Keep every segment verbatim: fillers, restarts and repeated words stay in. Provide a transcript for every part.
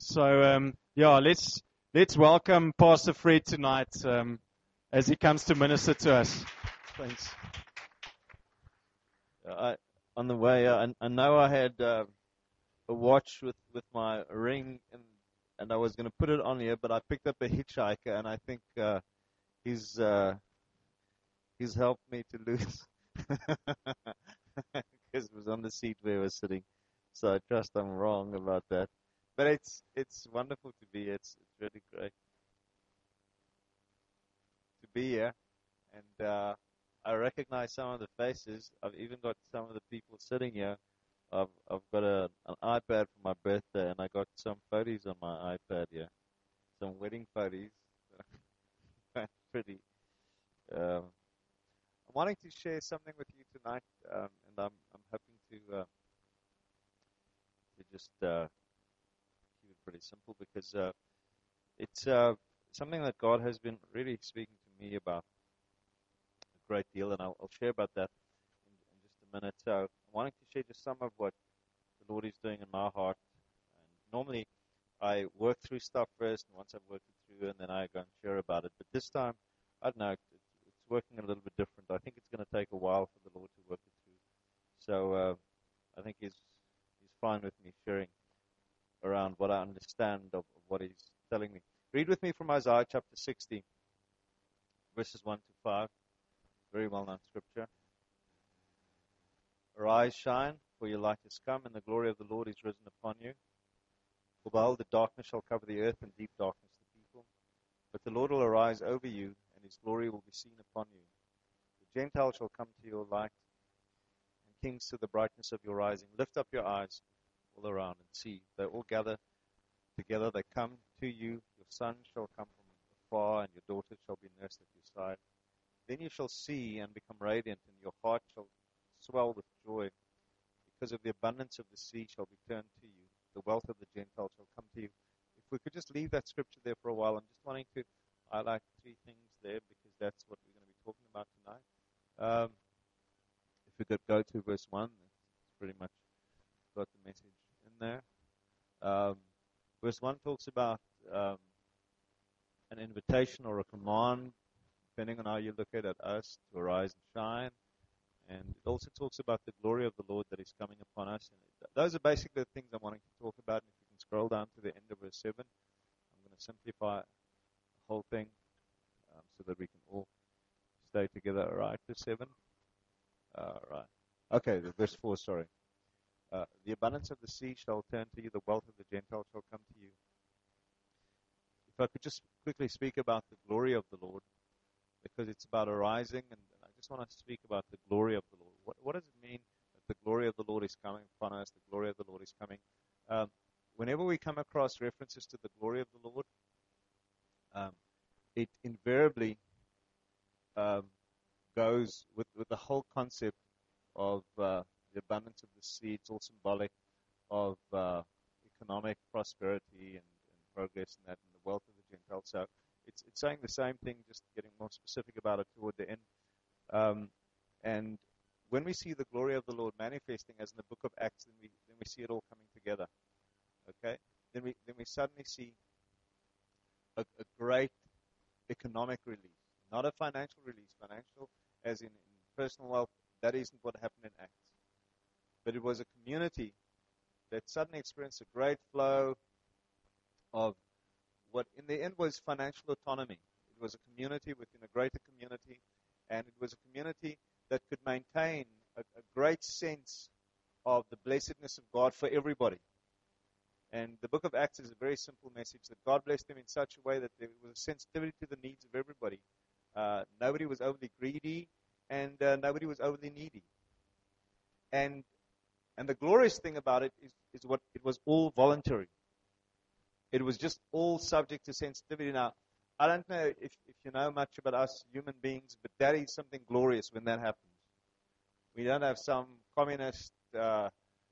So, um, yeah, let's let's welcome Pastor Fred tonight um, as he comes to minister to us. Thanks. I, on the way, uh, I, I know I had uh, a watch with, with my ring, and and I was going to put it on here, but I picked up a hitchhiker, and I think uh, he's uh, he's helped me to lose because it was on the seat where I was sitting. So I trust I'm wrong about that. But it's it's wonderful to be here. It's it's really great to be here, and uh, I recognize some of the faces. I've even got some of the people sitting here. I've I've got a, an iPad for my birthday, and I got some photos on my iPad here, some wedding photos. Pretty. Um, I'm wanting to share something with you tonight, um, and I'm I'm hoping to uh, to just uh, keep it pretty simple because uh, it's uh, something that God has been really speaking to me about a great deal, and I'll, I'll share about that in, in just a minute. So I'm wanting to share just some of what the Lord is doing in my heart. And normally, I work through stuff first, and once I've worked it through, and then I go and share about it. But this time, I don't know, it's, it's working a little bit different. I think it's going to take a while for the Lord to work it through. So uh, I think He's He's fine with me sharing around what I understand of, of what He's telling me. Read with me from Isaiah chapter sixty, verses one to five. Very well-known scripture. Arise, shine, for your light has come, and the glory of the Lord is risen upon you. For behold, the darkness shall cover the earth, and deep darkness the people. But the Lord will arise over you, and His glory will be seen upon you. The Gentiles shall come to your light, and kings to the brightness of your rising. Lift up your eyes all around and see. They all gather together. They come to you. Your son shall come from afar, and your daughter shall be nursed at your side. Then you shall see and become radiant, and your heart shall swell with joy. Because of the abundance of the sea shall be turned to you. The wealth of the Gentiles shall come to you. If we could just leave that scripture there for a while, I'm just wanting to highlight three things there because that's what we're going to be talking about tonight. Um, if we could go to verse one, it's pretty much got the message in there. Um, verse one talks about um, an invitation or a command, depending on how you look at it, us to arise and shine. And it also talks about the glory of the Lord that is coming upon us. And those are basically the things I'm wanting to talk about. And if you can scroll down to the end of verse seven, I'm going to simplify the whole thing um, so that we can all stay together. All right, verse seven. All right. Okay, verse four, sorry. Uh, the abundance of the sea shall turn to you. The wealth of the Gentiles shall come to you. If I could just quickly speak about the glory of the Lord, because it's about arising, and I just want to speak about the glory of the Lord. What, what does it mean that the glory of the Lord is coming upon us, the glory of the Lord is coming? Um, whenever we come across references to the glory of the Lord, um, it invariably um, goes with, with the whole concept of uh, the abundance of the sea. It's all symbolic of uh, economic prosperity and, and progress and that, and the wealth of the Gentiles. So It's, it's saying the same thing, just getting more specific about it toward the end. Um, and when we see the glory of the Lord manifesting, as in the book of Acts, then we then we see it all coming together. Okay? Then we then we suddenly see a, a great economic release, not a financial release. Financial, as in, in personal wealth, that isn't what happened in Acts. But it was a community that suddenly experienced a great flow of what in the end was financial autonomy. It was a community within a greater community, and it was a community that could maintain a, a great sense of the blessedness of God for everybody. And the book of Acts is a very simple message that God blessed them in such a way that there was a sensitivity to the needs of everybody. Uh, nobody was overly greedy, and uh, nobody was overly needy. And and the glorious thing about it is, is what it was all voluntary. It was just all subject to sensitivity. Now, I don't know if, if you know much about us human beings, but that is something glorious when that happens. We don't have some communist uh,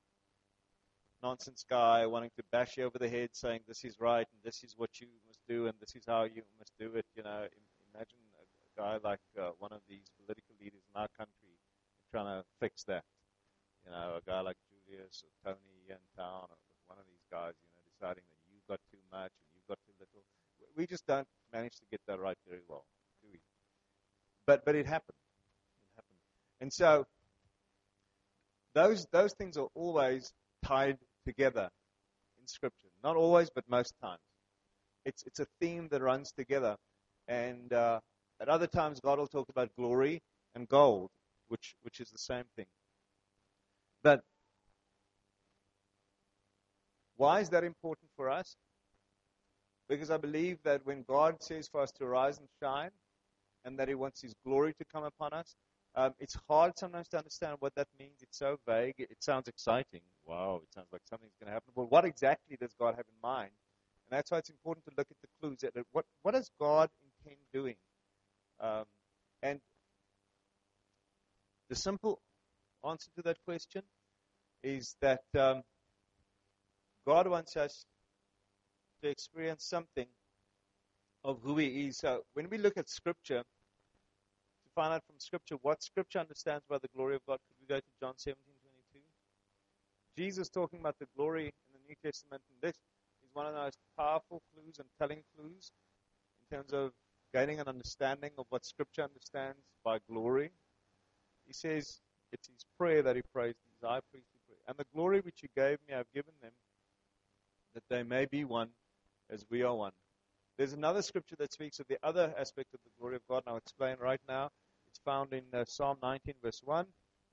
nonsense guy wanting to bash you over the head saying this is right and this is what you must do and this is how you must do it. You know, imagine a, a guy like uh, one of these political leaders in our country trying to fix that. You know, a guy like Julius or Tony in town or one of these guys, you know, deciding that you've got we just don't manage to get that right very well, do we? But but it happened. It happened. And so those those things are always tied together in Scripture. Not always, but most times. It's it's a theme that runs together. And uh, at other times, God will talk about glory and gold, which which is the same thing. But why is that important for us? Because I believe that when God says for us to rise and shine, and that He wants His glory to come upon us, um, it's hard sometimes to understand what that means. It's so vague. It sounds exciting. Wow, it sounds like something's going to happen. But what exactly does God have in mind? And that's why it's important to look at the clues. What, what does God intend doing? Um, and the simple answer to that question is that um, God wants us to experience something of who He is. So when we look at Scripture, to find out from Scripture what Scripture understands by the glory of God, could we go to John seventeen twenty-two? Jesus talking about the glory in the New Testament, and this is one of the most powerful clues and telling clues in terms of gaining an understanding of what Scripture understands by glory. He says it's His prayer that He prays, His high priestly prayer. And the glory which You gave Me, I've given them, that they may be one as We are one. There's another scripture that speaks of the other aspect of the glory of God, and I'll explain right now. It's found in uh, Psalm nineteen, verse one.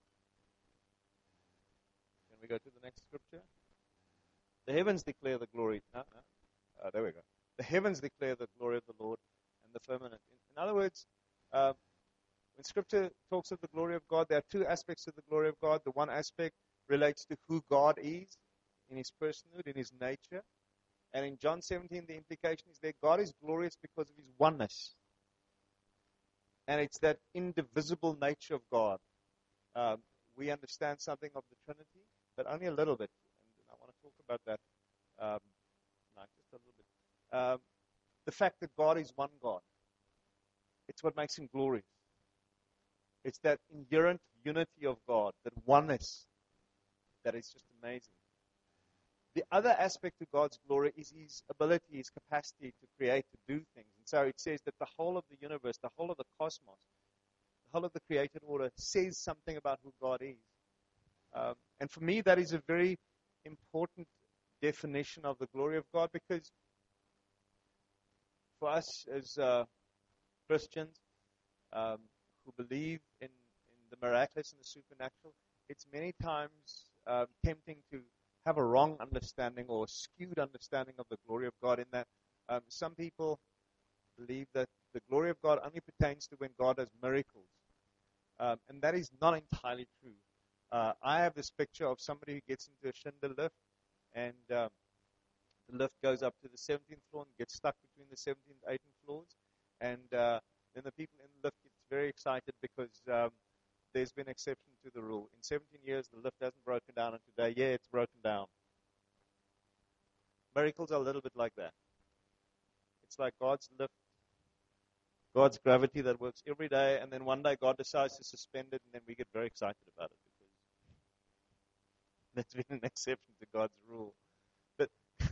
Can we go to the next scripture? The heavens declare the glory. No, no. Oh, there we go. The heavens declare the glory of the Lord, and the firmament. In, in other words, uh, when Scripture talks of the glory of God, there are two aspects of the glory of God. The one aspect relates to who God is in His personhood, in His nature. And in John seventeen, the implication is that God is glorious because of His oneness. And it's that indivisible nature of God. Um, we understand something of the Trinity, but only a little bit. And I want to talk about that um, tonight, just a little bit. Um, the fact that God is one God. It's what makes Him glorious. It's that inherent unity of God, that oneness, that is just amazing. The other aspect of God's glory is His ability, His capacity to create, to do things. And so it says that the whole of the universe, the whole of the cosmos, the whole of the created order says something about who God is. Um, and for me, that is a very important definition of the glory of God, because for us as uh, Christians um, who believe in, in the miraculous and the supernatural, it's many times uh, tempting to have a wrong understanding or a skewed understanding of the glory of God, in that um, some people believe that the glory of God only pertains to when God does miracles. Um, and that is not entirely true. Uh, I have this picture of somebody who gets into a Schindler lift, and um, the lift goes up to the seventeenth floor and gets stuck between the seventeenth and eighteenth floors. And uh, then the people in the lift get very excited because um, there's been an exception to the rule. In seventeen years, the lift hasn't broken down, and today, yeah, it's broken down. Miracles are a little bit like that. It's like God's lift, God's gravity that works every day, and then one day God decides to suspend it, and then we get very excited about it because there's been an exception to God's rule. But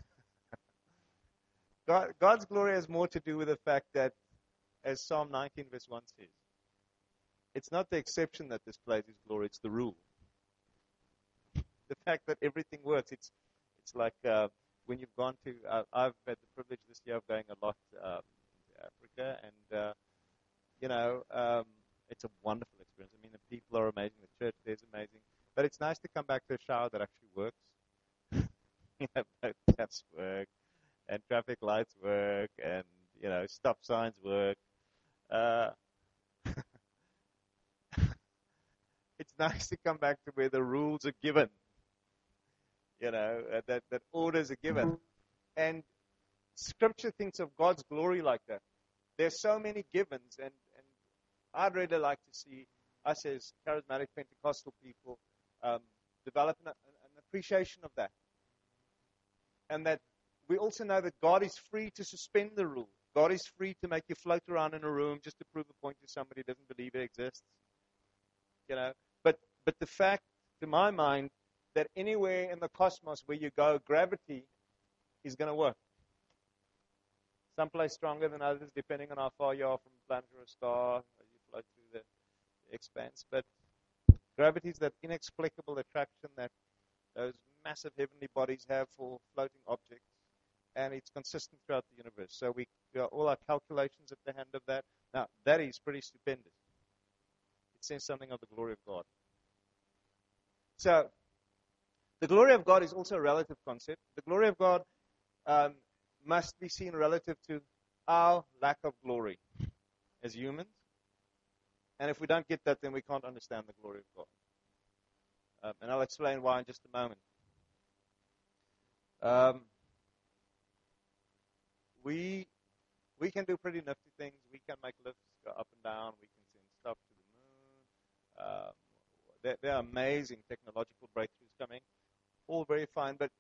God, God's glory has more to do with the fact that, as Psalm nineteen verse one says, it's not the exception that displays His glory, it's the rule. The fact that everything works, it's it's like uh, when you've gone to, uh, I've had the privilege this year of going a lot um, to Africa, and, uh, you know, um, it's a wonderful experience. I mean, the people are amazing, the church there is amazing, but it's nice to come back to a shower that actually works. You know, both taps work, and traffic lights work, and, you know, stop signs work. Uh, it's nice to come back to where the rules are given, you know, uh, that, that orders are given. And Scripture thinks of God's glory like that. There's so many givens, and, and I'd really like to see us as charismatic Pentecostal people um, develop an, an appreciation of that. And that we also know that God is free to suspend the rule. God is free to make you float around in a room just to prove a point to somebody who doesn't believe it exists. You know, but but the fact, to my mind, that anywhere in the cosmos where you go, gravity is going to work. Some place stronger than others, depending on how far you are from a planet or a star as you float through the expanse. But gravity is that inexplicable attraction that those massive heavenly bodies have for floating objects, and it's consistent throughout the universe. So we, we are all our calculations at the hand of that. Now, that is pretty stupendous. It says something of the glory of God. So, the glory of God is also a relative concept. The glory of God um, must be seen relative to our lack of glory as humans. And if we don't get that, then we can't understand the glory of God. Um, and I'll explain why in just a moment. Um, we we can do pretty nifty things. We can make lifts go up and down. We can send stuff to the moon. Um, there, there are amazing technological breakthroughs coming. All very fine, but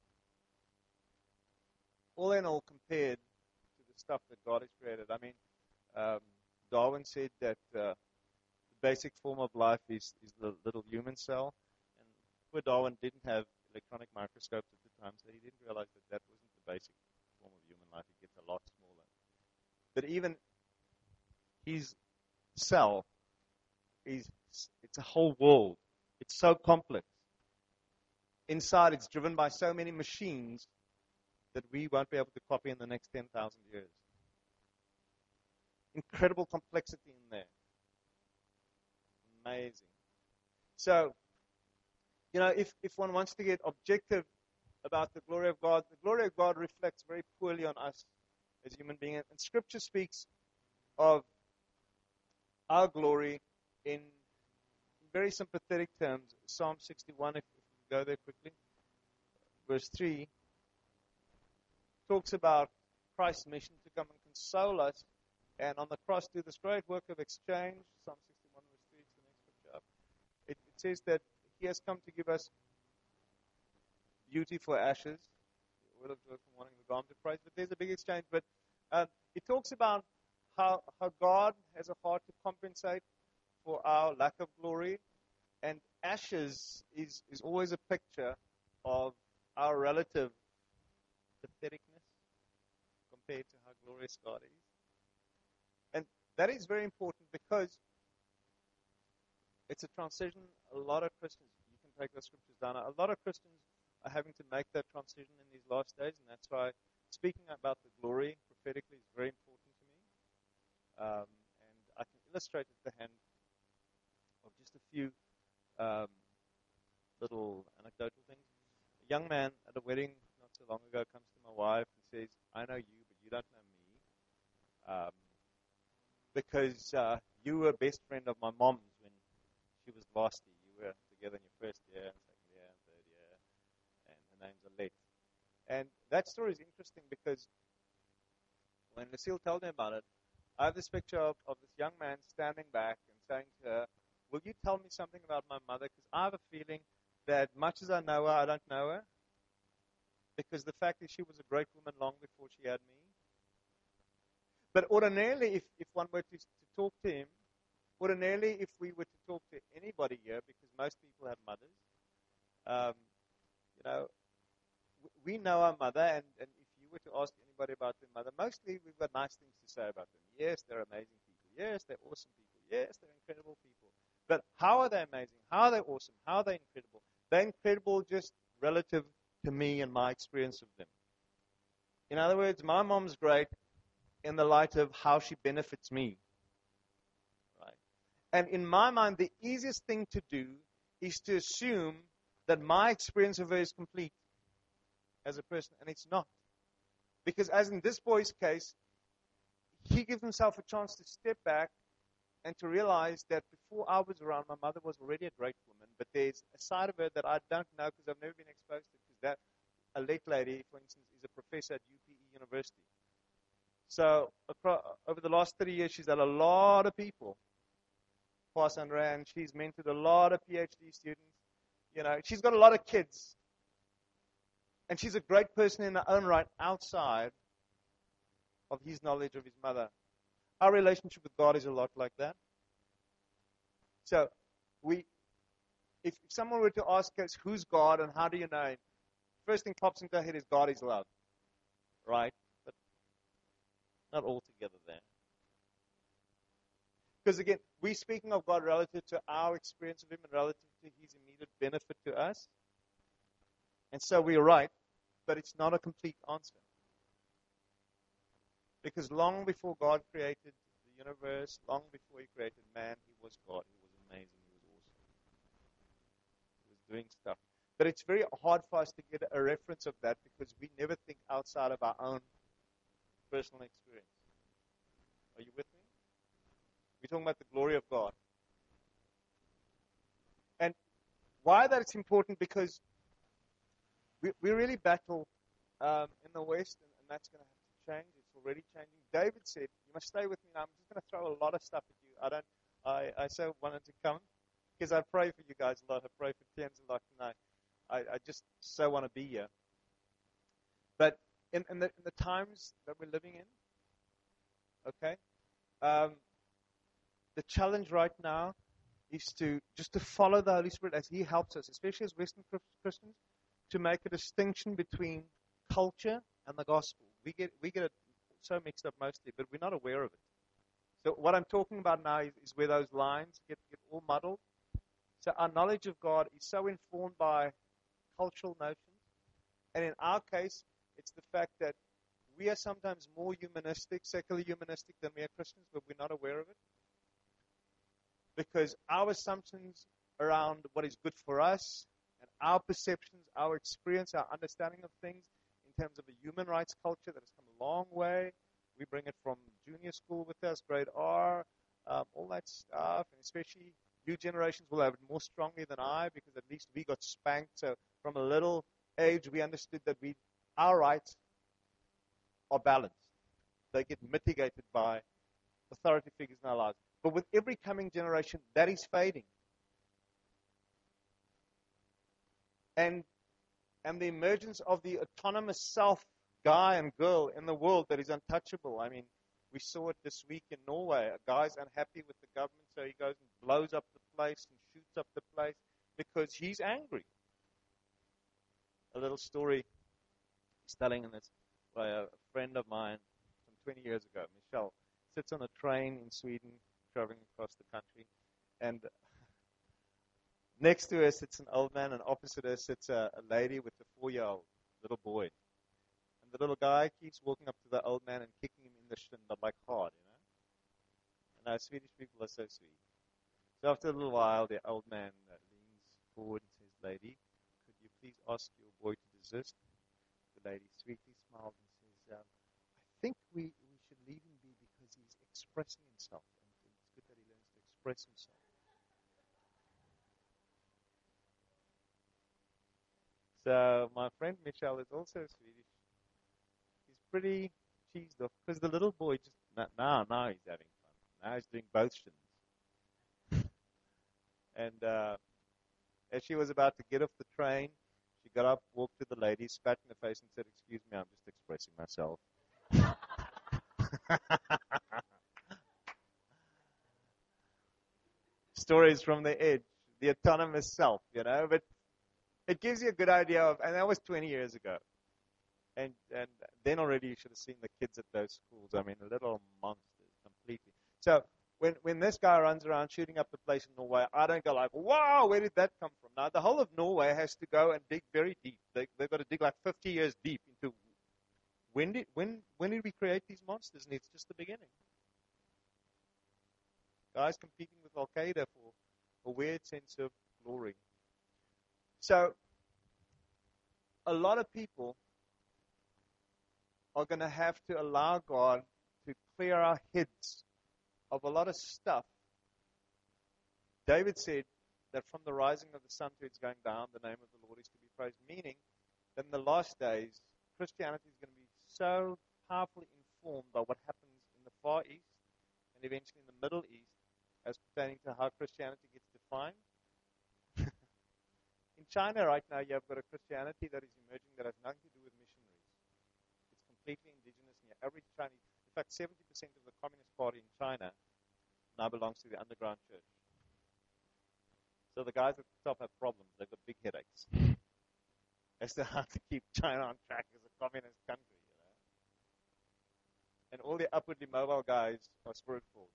all in all, compared to the stuff that God has created. I mean, um, Darwin said that uh, the basic form of life is, is the little human cell. And poor Darwin didn't have electronic microscopes at the time, so he didn't realize that that wasn't the basic form of human life. It gets a lot smaller. But even his cell is it's a whole world. It's so complex. Inside, it's driven by so many machines that we won't be able to copy in the next ten thousand years. Incredible complexity in there. Amazing. So, you know, if, if one wants to get objective about the glory of God, the glory of God reflects very poorly on us as human beings. And Scripture speaks of our glory in very sympathetic terms. Psalm sixty-one, if, if we go there quickly, verse three, talks about Christ's mission to come and console us, and on the cross do this great work of exchange. Psalm sixty-one, verse three, it's the next scripture up. It, it says that He has come to give us beauty for ashes, the oil of joy for mourning, the garment of praise. But there's a big exchange. But uh, it talks about how, how God has a heart to compensate for our lack of glory, and ashes is, is always a picture of our relative patheticness compared to how glorious God is. And that is very important because it's a transition. A lot of Christians, you can take those scriptures down, a lot of Christians are having to make that transition in these last days, and that's why speaking about the glory prophetically is very important to me. Um, and I can illustrate at the hand of just a few um, little anecdotal things. A young man at a wedding not so long ago comes to my wife and says, I know you, but you don't know me. Um, because uh, you were best friend of my mom's when she was varsity. You were together in your first year and second year and third year, and her name's Alette. And that story is interesting because when Lucille told me about it, I have this picture of, of this young man standing back and saying to her, will you tell me something about my mother? Because I have a feeling that much as I know her, I don't know her. Because the fact is she was a great woman long before she had me. But ordinarily, if, if one were to, to talk to him, ordinarily if we were to talk to anybody here, because most people have mothers, um, you know, we know our mother, and, and if you were to ask anybody about their mother, mostly we've got nice things to say about them. Yes, they're amazing people. Yes, they're awesome people. Yes, they're incredible people. But how are they amazing? How are they awesome? How are they incredible? They're incredible just relative to me and my experience of them. In other words, my mom's great in the light of how she benefits me. Right? And in my mind, the easiest thing to do is to assume that my experience of her is complete as a person, and it's not. Because as in this boy's case, he gives himself a chance to step back and to realize that before I was around, my mother was already a great woman, but there's a side of her that I don't know because I've never been exposed to it, because that Alette lady, for instance, is a professor at U P E University. So across, over the last thirty years, she's had a lot of people pass under her, and she's mentored a lot of PhD students. You know, she's got a lot of kids. And she's a great person in her own right outside of his knowledge of his mother. Our relationship with God is a lot like that. So, we, if someone were to ask us, who's God and how do you know him? First thing pops into our head is God is love. Right? But Not altogether there. Because again, we're speaking of God relative to our experience of Him and relative to His immediate benefit to us. And so we're right, but it's not a complete answer. Because long before God created the universe, long before He created man, He was God. He was amazing. He was awesome. He was doing stuff. But it's very hard for us to get a reference of that because we never think outside of our own personal experience. Are you with me? We're talking about the glory of God. And why that it's important, because we, we really battle um, in the West, and, and that's going to have to change. It's already changing. David said, you must stay with me now. I'm just going to throw a lot of stuff at you. I don't, I, I so wanted to come because I pray for you guys a lot. I pray for Tiens a lot tonight. I, I just so want to be here. But in, in, the, in the times that we're living in, okay, um, the challenge right now is to just to follow the Holy Spirit as He helps us, especially as Western Christians, to make a distinction between culture and the gospel. We get we get it so mixed up mostly, but we're not aware of it. So what I'm talking about now is, is where those lines get, get all muddled. So our knowledge of God is so informed by cultural notions. And in our case, it's the fact that we are sometimes more humanistic, secular humanistic than we are Christians, but we're not aware of it. Because our assumptions around what is good for us and our perceptions, our experience, our understanding of things in terms of a human rights culture that has come a long way. We bring it from junior school with us, grade R, um, all that stuff. And especially new generations will have it more strongly than I because at least we got spanked. So from a little age, we understood that we our rights are balanced. They get mitigated by authority figures in our lives. But with every coming generation, that is fading. And and the emergence of the autonomous self guy and girl in the world that is untouchable. I mean, we saw it this week in Norway. A guy's unhappy with the government, so he goes and blows up the place and shoots up the place because he's angry. A little story he's telling in this by a friend of mine from twenty years ago, Michelle, sits on a train in Sweden, traveling across the country, and next to her sits an old man, and opposite her sits a, a lady with a four-year-old little boy. And the little guy keeps walking up to the old man and kicking him in the shin, but like hard, you know. And our Swedish people are so sweet. So after a little while, the old man uh, leans forward and says, "Lady, could you please ask your boy to desist?" The lady sweetly smiles and says, um, "I think we, we should leave him be because he's expressing himself, and it's good that he learns to express himself." So my friend Michelle is also Swedish. He's pretty cheesed off because the little boy just now now he's having fun. Now he's doing both shins. And uh, as she was about to get off the train, she got up, walked to the lady, spat in her face, and said, "Excuse me, I'm just expressing myself." Stories from the edge, the autonomous self, you know, but it gives you a good idea of, and that was twenty years ago. And and then already you should have seen the kids at those schools. I mean, little monsters, completely. So when when this guy runs around shooting up the place in Norway, I don't go like, "Wow, where did that come from?" Now, the whole of Norway has to go and dig very deep. They, they've got to dig like fifty years deep into when did when when did we create these monsters? And it's just the beginning. Guys competing with Al Qaeda for a weird sense of glory. So a lot of people are going to have to allow God to clear our heads of a lot of stuff. David said that from the rising of the sun to its going down, the name of the Lord is to be praised, meaning that in the last days, Christianity is going to be so powerfully informed by what happens in the Far East and eventually in the Middle East as pertaining to how Christianity gets defined. In China right now, you have got a Christianity that is emerging that has nothing to do with missionaries. It's completely indigenous, and your average Chinese, in fact, seventy percent of the Communist Party in China now belongs to the underground church. So the guys at the top have problems. They've got big headaches as to how to keep China on track as a communist country, you know. And all the upwardly mobile guys are spirit-filled.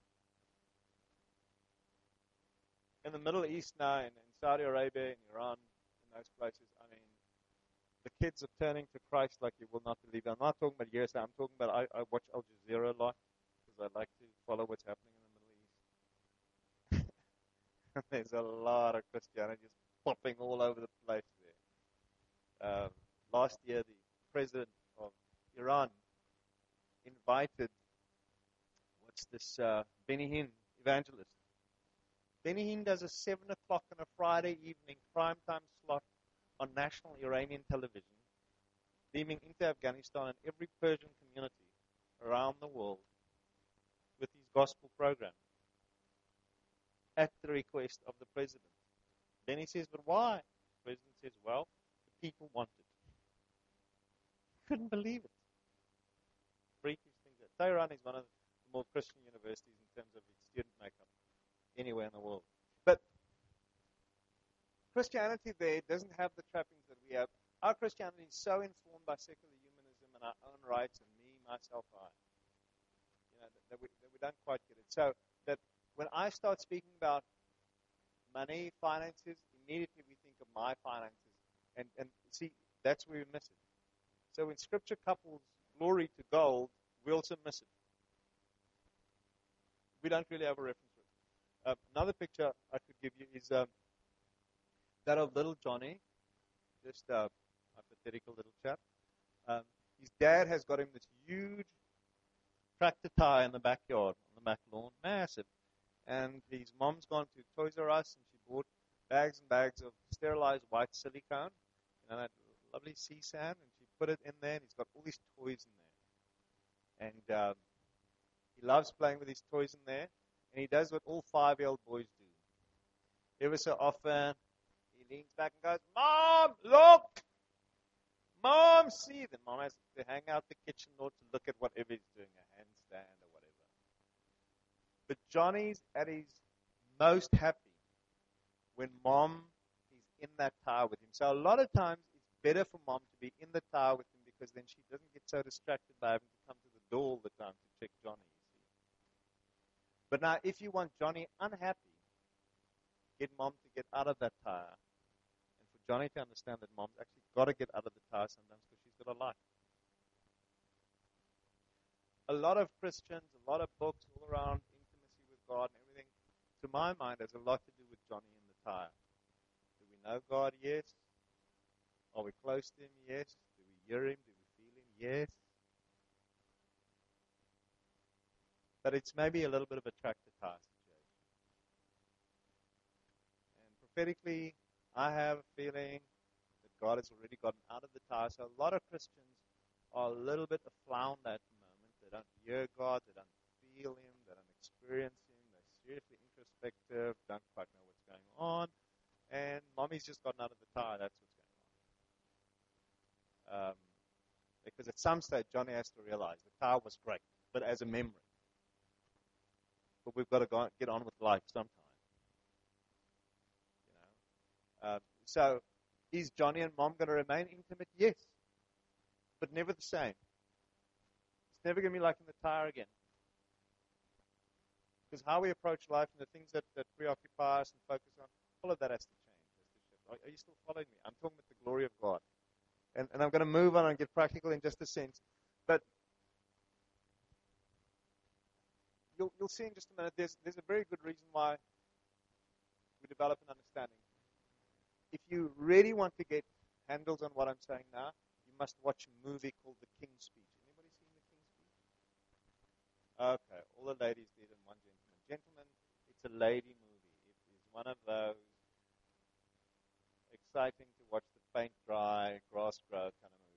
In the Middle East now, in, in Saudi Arabia, in Iran, in those places, I mean, the kids are turning to Christ like you will not believe. I'm not talking about U S A. I'm talking about, I, I watch Al Jazeera a lot because I like to follow what's happening in the Middle East. There's a lot of Christianity just popping all over the place there. Um, last year, the president of Iran invited, what's this, uh, Benny Hinn, evangelist. Benny Hinn does a seven o'clock on a Friday evening primetime slot on national Iranian television, beaming into Afghanistan and every Persian community around the world with his gospel program at the request of the president. Then he says, but why? The president says, well, the people want it. Couldn't believe it. Freakish thing. Tehran is one of the more Christian universities in terms of its student makeup anywhere in the world. But Christianity there doesn't have the trappings that we have. Our Christianity is so informed by secular humanism and our own rights and me, myself, I. You know, that, that, we, that we don't quite get it. So that when I start speaking about money, finances, immediately we think of my finances. And, and see, that's where we miss it. So when Scripture couples glory to gold, we also miss it. We don't really have a reference to it. Uh, another picture I could give you is um, that of little Johnny, just uh, a pathetical little chap. Um, his dad has got him this huge tractor tire in the backyard, on the back lawn, massive. And his mom's gone to Toys R Us and she bought bags and bags of sterilized white silicone, you know, that lovely sea sand, and she put it in there, and he's got all these toys in there. And um, he loves playing with his toys in there, and he does what all five-year-old boys do. Every so often, he leans back and goes, Mom, look! Mom, see! Then Mom has to hang out the kitchen door to look at whatever he's doing, a handstand or whatever. But Johnny's at his most happy when Mom is in that tower with him. So a lot of times, it's better for Mom to be in the tower with him because then she doesn't get so distracted by having to come to the door all the time to check Johnny, you see. But now, if you want Johnny unhappy, get Mom to get out of that tower. And for Johnny to understand that Mom's actually got to get out of the tower sometimes because she's got a life. A lot of Christians, a lot of books all around intimacy with God and everything, to my mind, has a lot to do with Johnny in the tower. Do we know God? Yes. Are we close to Him? Yes. Do we hear Him? Do we feel Him? Yes. But it's maybe a little bit of a tractor tire situation. And prophetically, I have a feeling that God has already gotten out of the tire. So a lot of Christians are a little bit aflound at the moment. They don't hear God. They don't feel Him. They don't experience Him. They're seriously introspective. Don't quite know what's going on. And Mommy's just gotten out of the tire. That's what's going on. Um, because at some stage, Johnny has to realize the tire was great, but as a memory. But we've got to go, get on with life sometime. You know. Uh, so, is Johnny and Mom going to remain intimate? Yes, but never the same. It's never going to be like in the tire again. Because how we approach life and the things that, that preoccupy us and focus on, all of that has to change. Has to shift. Are, are you still following me? I'm talking about the glory of God. And, and I'm going to move on and get practical in just a sense. But you'll, you'll see in just a minute, there's, there's a very good reason why we develop an understanding. If you really want to get handles on what I'm saying now, you must watch a movie called The King's Speech. Anybody seen The King's Speech? Okay, all the ladies did and one gentleman. Gentlemen, it's a lady movie. It is one of those exciting to watch the paint dry, grass grow kind of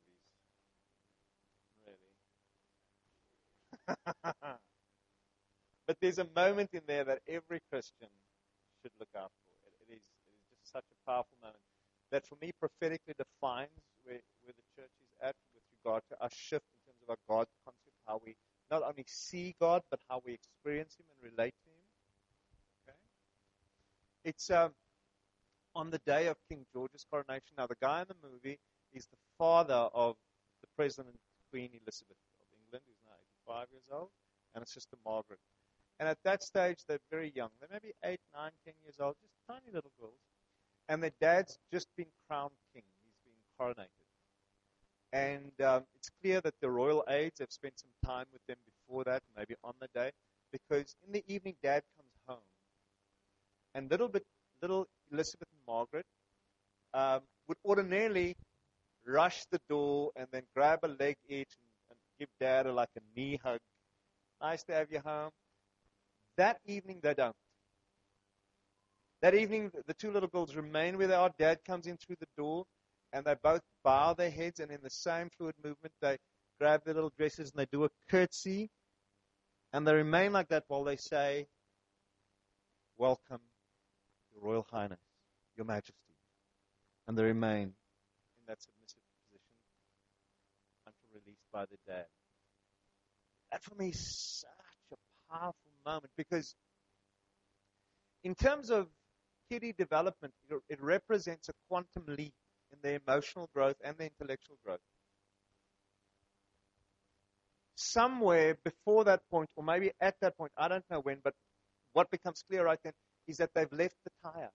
movies. Really. But there's a moment in there that every Christian should look out for. It, it, is, it is just such a powerful moment that for me prophetically defines where, where the church is at with regard to our shift in terms of our God concept, how we not only see God, but how we experience Him and relate to Him. Okay? It's um, on the day of King George's coronation. Now, the guy in the movie is the father of the President, Queen Elizabeth of England, who's now five years old, and a sister Margaret. And at that stage, they're very young. They're maybe eight, nine, ten years old, just tiny little girls. And their dad's just been crowned king. He's been coronated. And um, it's clear that the royal aides have spent some time with them before that, maybe on the day, because in the evening, Dad comes home. And little bit, little Elizabeth and Margaret um, would ordinarily rush the door and then grab a leg each and, and give Dad a, like a knee hug. Nice to have you home. That evening, they don't. That evening, the two little girls remain where they are. Dad comes in through the door, and they both bow their heads, and in the same fluid movement, they grab their little dresses and they do a curtsy, and they remain like that while they say, "Welcome, Your Royal Highness, Your Majesty." And they remain in that submissive position until released by the dad. That for me is such a powerful moment, because in terms of kiddie development, it represents a quantum leap in their emotional growth and their intellectual growth. Somewhere before that point, or maybe at that point, I don't know when, but what becomes clear right then is that they've left the tire.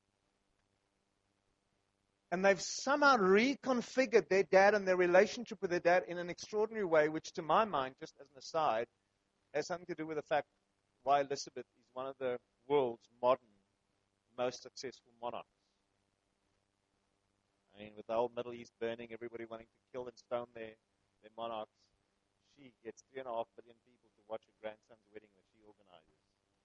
And they've somehow reconfigured their dad and their relationship with their dad in an extraordinary way, which to my mind, just as an aside, has something to do with the fact why Elizabeth is one of the world's modern most successful monarchs. I mean, with the whole Middle East burning, everybody wanting to kill and stone their, their monarchs, she gets three and a half billion people to watch her grandson's wedding that she organizes.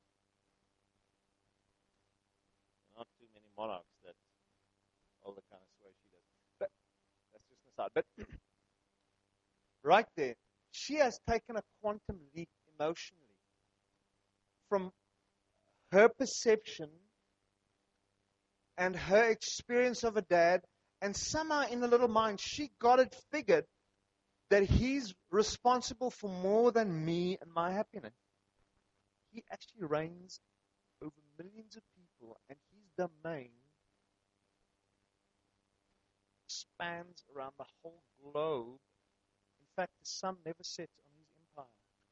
Not too many monarchs that all the kind of sway she does. But that's just an aside. But right there, she has taken a quantum leap emotionally from her perception and her experience of a dad, and somehow in the little mind, she got it figured that he's responsible for more than me and my happiness. He actually reigns over millions of people, and his domain spans around the whole globe. In fact, the sun never sets on his empire.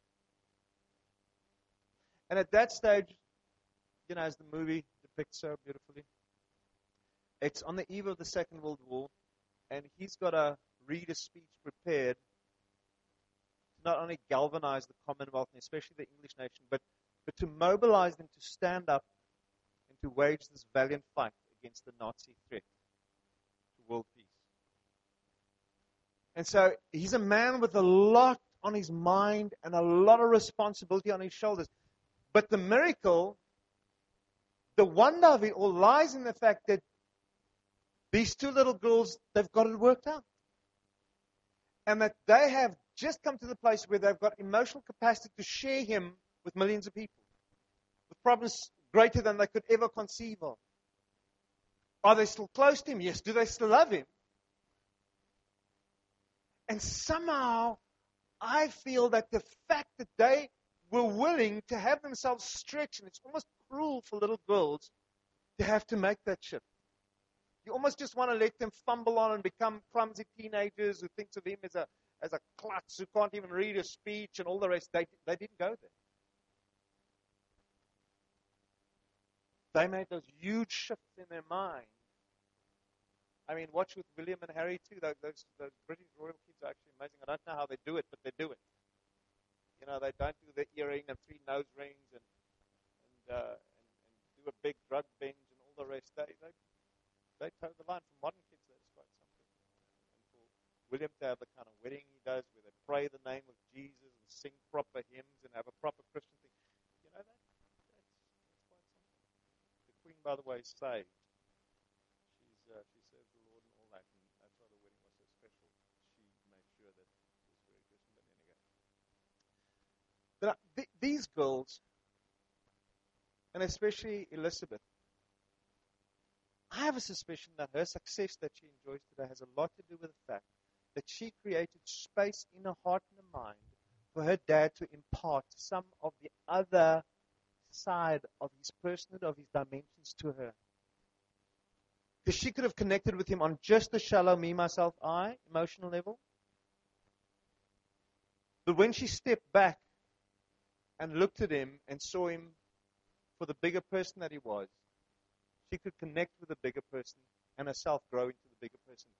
And at that stage, you know, as the movie depicts so beautifully, it's on the eve of the Second World War, and he's got to read a speech prepared to not only galvanize the Commonwealth, and especially the English nation, but, but to mobilize them to stand up and to wage this valiant fight against the Nazi threat to world peace. And so he's a man with a lot on his mind and a lot of responsibility on his shoulders. But the miracle, the wonder of it all lies in the fact that these two little girls, they've got it worked out. And that they have just come to the place where they've got emotional capacity to share him with millions of people, with problems greater than they could ever conceive of. Are they still close to him? Yes. Do they still love him? And somehow, I feel that the fact that they were willing to have themselves stretched, and it's almost cruel for little girls to have to make that shift. You almost just want to let them fumble on and become clumsy teenagers who thinks of him as a as a klutz who can't even read a speech and all the rest. They, they didn't go there. They made those huge shifts in their mind. I mean, watch with William and Harry too. Those, those, those British royal kids are actually amazing. I don't know how they do it, but they do it. You know, they don't do the earring and three nose rings and and, uh, and, and do a big drug binge and all the rest. They they they toe the line. For modern kids, that's quite something. And for William to have the kind of wedding he does, where they pray the name of Jesus and sing proper hymns and have a proper Christian thing, you know, that that's, that's quite something. The Queen, by the way, is saved. She's uh, she serves the Lord and all that, and that's why the wedding was so special. She made sure that it was very Christian. But then again, but uh, th- these girls, and especially Elizabeth, I have a suspicion that her success that she enjoys today has a lot to do with the fact that she created space in her heart and her mind for her dad to impart some of the other side of his personhood, of his dimensions to her. Because she could have connected with him on just the shallow me, myself, I emotional level. But when she stepped back and looked at him and saw him for the bigger person that he was, she could connect with the bigger person and herself grow into the bigger person.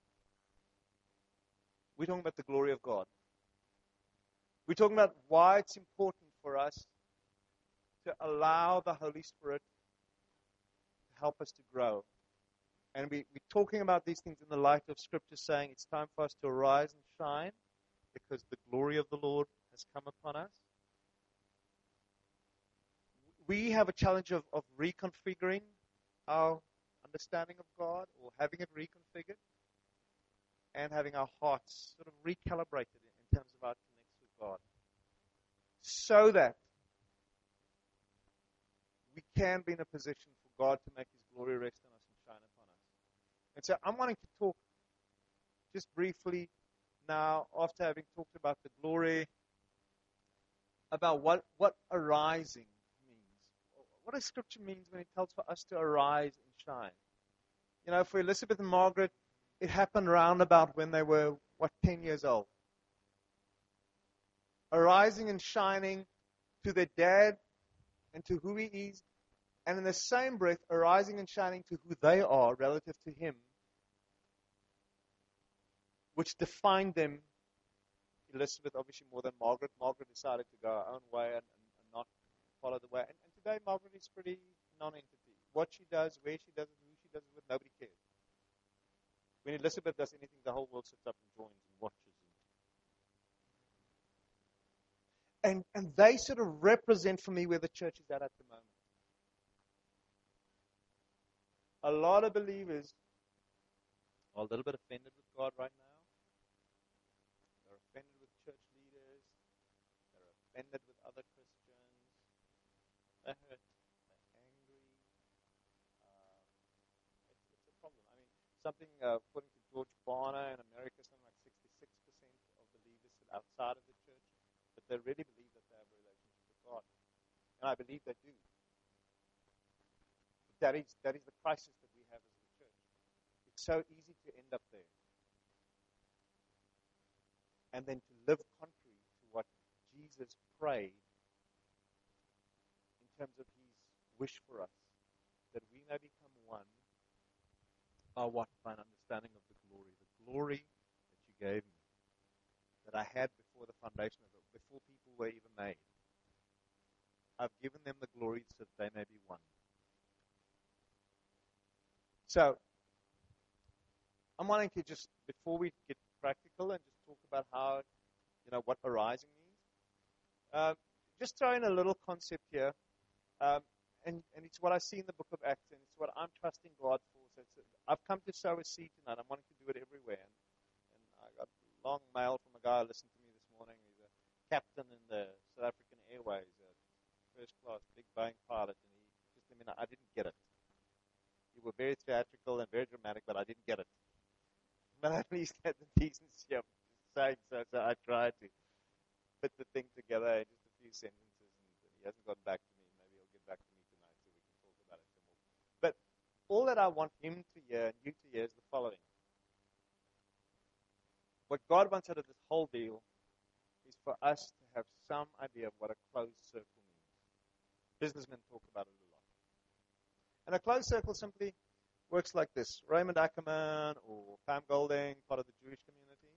We're talking about the glory of God. We're talking about why it's important for us to allow the Holy Spirit to help us to grow. And we, we're talking about these things in the light of Scripture saying it's time for us to arise and shine because the glory of the Lord has come upon us. We have a challenge of, of reconfiguring our understanding of God or having it reconfigured and having our hearts sort of recalibrated in terms of our connection with God so that we can be in a position for God to make His glory rest on us and shine upon us. And so I'm wanting to talk just briefly now, after having talked about the glory, about what, what arising means. What does Scripture means when it tells for us to arise and shine? You know, for Elizabeth and Margaret, it happened round about when they were, what, ten years old. Arising and shining to their dad and to who he is, and in the same breath, arising and shining to who they are relative to him, which defined them. Elizabeth, obviously, more than Margaret. Margaret decided to go her own way and, and, and not follow the way. And, and today, Margaret is pretty non-entity. What she does, where she does it, who she does it with, nobody cares. When Elizabeth does anything, the whole world sits up and joins and watches. And, and they sort of represent for me where the church is at at the moment. A lot of believers are a little bit offended with God right now. They're offended with church leaders. They're offended with other Christians. They're hurt. They're angry. Uh, it's, it's a problem. I mean, something, uh, according to George Barna in America, something like sixty-six percent of believers sit outside of the church, but they really believe that they have a relationship with God. And I believe they do. But that is, that is the crisis that we have as a church. It's so easy to end up there. And then to live contrary to what Jesus prayed in terms of his wish for us, that we may become one by what? By an understanding of the glory. The glory that you gave me, that I had before the foundation of it, before people were even made. I've given them the glory so that they may be one. So, I'm wanting to just, before we get practical and just talk about how, you know, what arising means, um, just throw in a little concept here, um, and, and it's what I see in the book of Acts, and it's what I'm trusting God for. So it's, I've come to sow a seed tonight. I'm wanting to do it everywhere. And, and I got a long mail from a guy who listened to me this morning. He's a captain in the South African Airways, a first class, big Boeing pilot, and he just let me know, I didn't get it. You were very theatrical and very dramatic, but I didn't get it. But at least had the decency of saying so, so I tried to put the thing together in just a few sentences, and he hasn't gotten back to me. Maybe he'll get back to me tonight so we can talk about it some more. But all that I want him to hear and you to hear is the following. What God wants out of this whole deal is for us to have some idea of what a closed circle means. Businessmen talk about it a lot. And a closed circle simply works like this. Raymond Ackerman or Pam Golding, part of the Jewish community.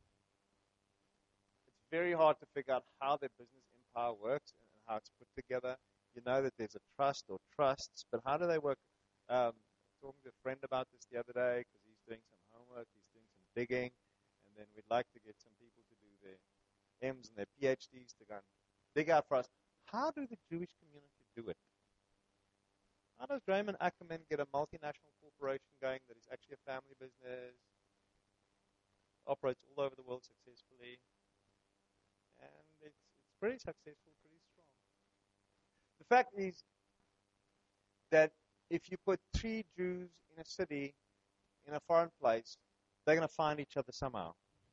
It's very hard to figure out how their business empire works and how it's put together. You know that there's a trust or trusts, but how do they work? Um, talking to a friend about this the other day because he's doing some homework, he's doing some digging, and then we'd like to get some people to do their M's and their P H Ds to go and dig out for us. How do the Jewish community do it? How does Raymond Ackerman get a multinational corporation going that is actually a family business, operates all over the world successfully, and it's, it's pretty successful, pretty strong. The fact is that if you put three Jews in a city, in a foreign place, they're going to find each other somehow.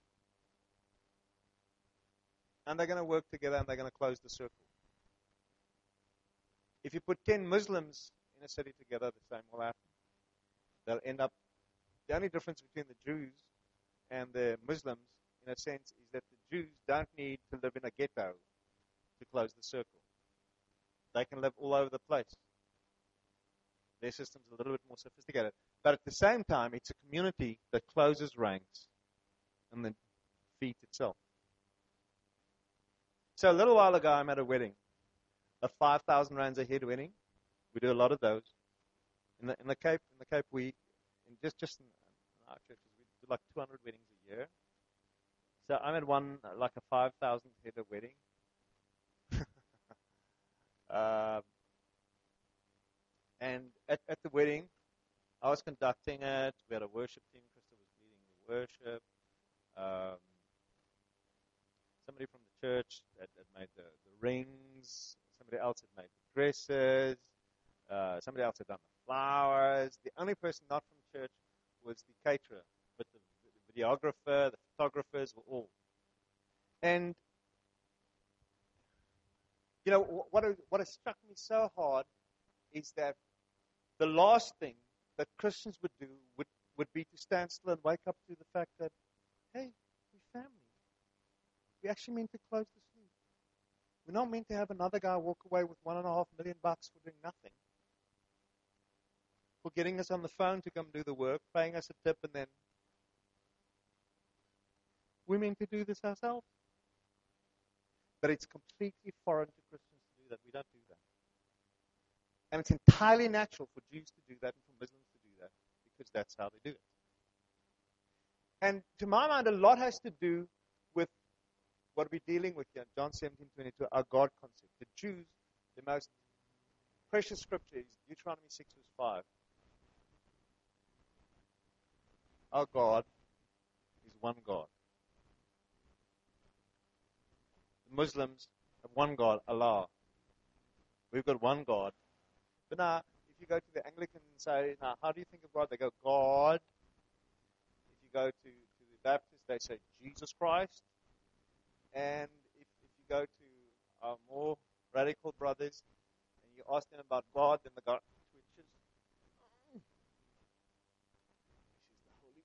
And they're going to work together and they're going to close the circle. If you put ten Muslims in a city together, the same will happen. They'll end up, the only difference between the Jews and the Muslims, in a sense, is that the Jews don't need to live in a ghetto to close the circle. They can live all over the place. Their system's a little bit more sophisticated. But at the same time, it's a community that closes ranks and then feeds itself. So a little while ago, I'm at a wedding, a five thousand rands a head wedding. We do a lot of those. In the in the Cape, in the Cape, we in just just in our churches, we do like two hundred weddings a year. So I'm at one like a five thousand header wedding. uh, and at at the wedding, I was conducting it. We had a worship team. Krista was leading the worship. Um, somebody from the church had, had made the, the rings. Somebody else had made the dresses. Uh, somebody else had done the flowers. The only person not from church was the caterer, but the, the videographer, the photographers were all. And you know what? What has struck me so hard is that the last thing that Christians would do would, would be to stand still and wake up to the fact that, hey, we're family. We actually meant to close this loop. We're not meant to have another guy walk away with one and a half million bucks for doing nothing. For getting us on the phone to come do the work, paying us a tip, and then we're meant to do this ourselves. But it's completely foreign to Christians to do that. We don't do that. And it's entirely natural for Jews to do that and for Muslims to do that because that's how they do it. And to my mind, a lot has to do with what we're dealing with here in John seventeen twenty-two, our God concept. The Jews, the most precious scripture is Deuteronomy six verse five. Our God is one God. The Muslims have one God, Allah. We've got one God. But now, if you go to the Anglicans and say, now, how do you think of God? They go, God. If you go to, to the Baptists, they say, Jesus Christ. And if, if you go to our more radical brothers, and you ask them about God, then the God twitches. This is the Holy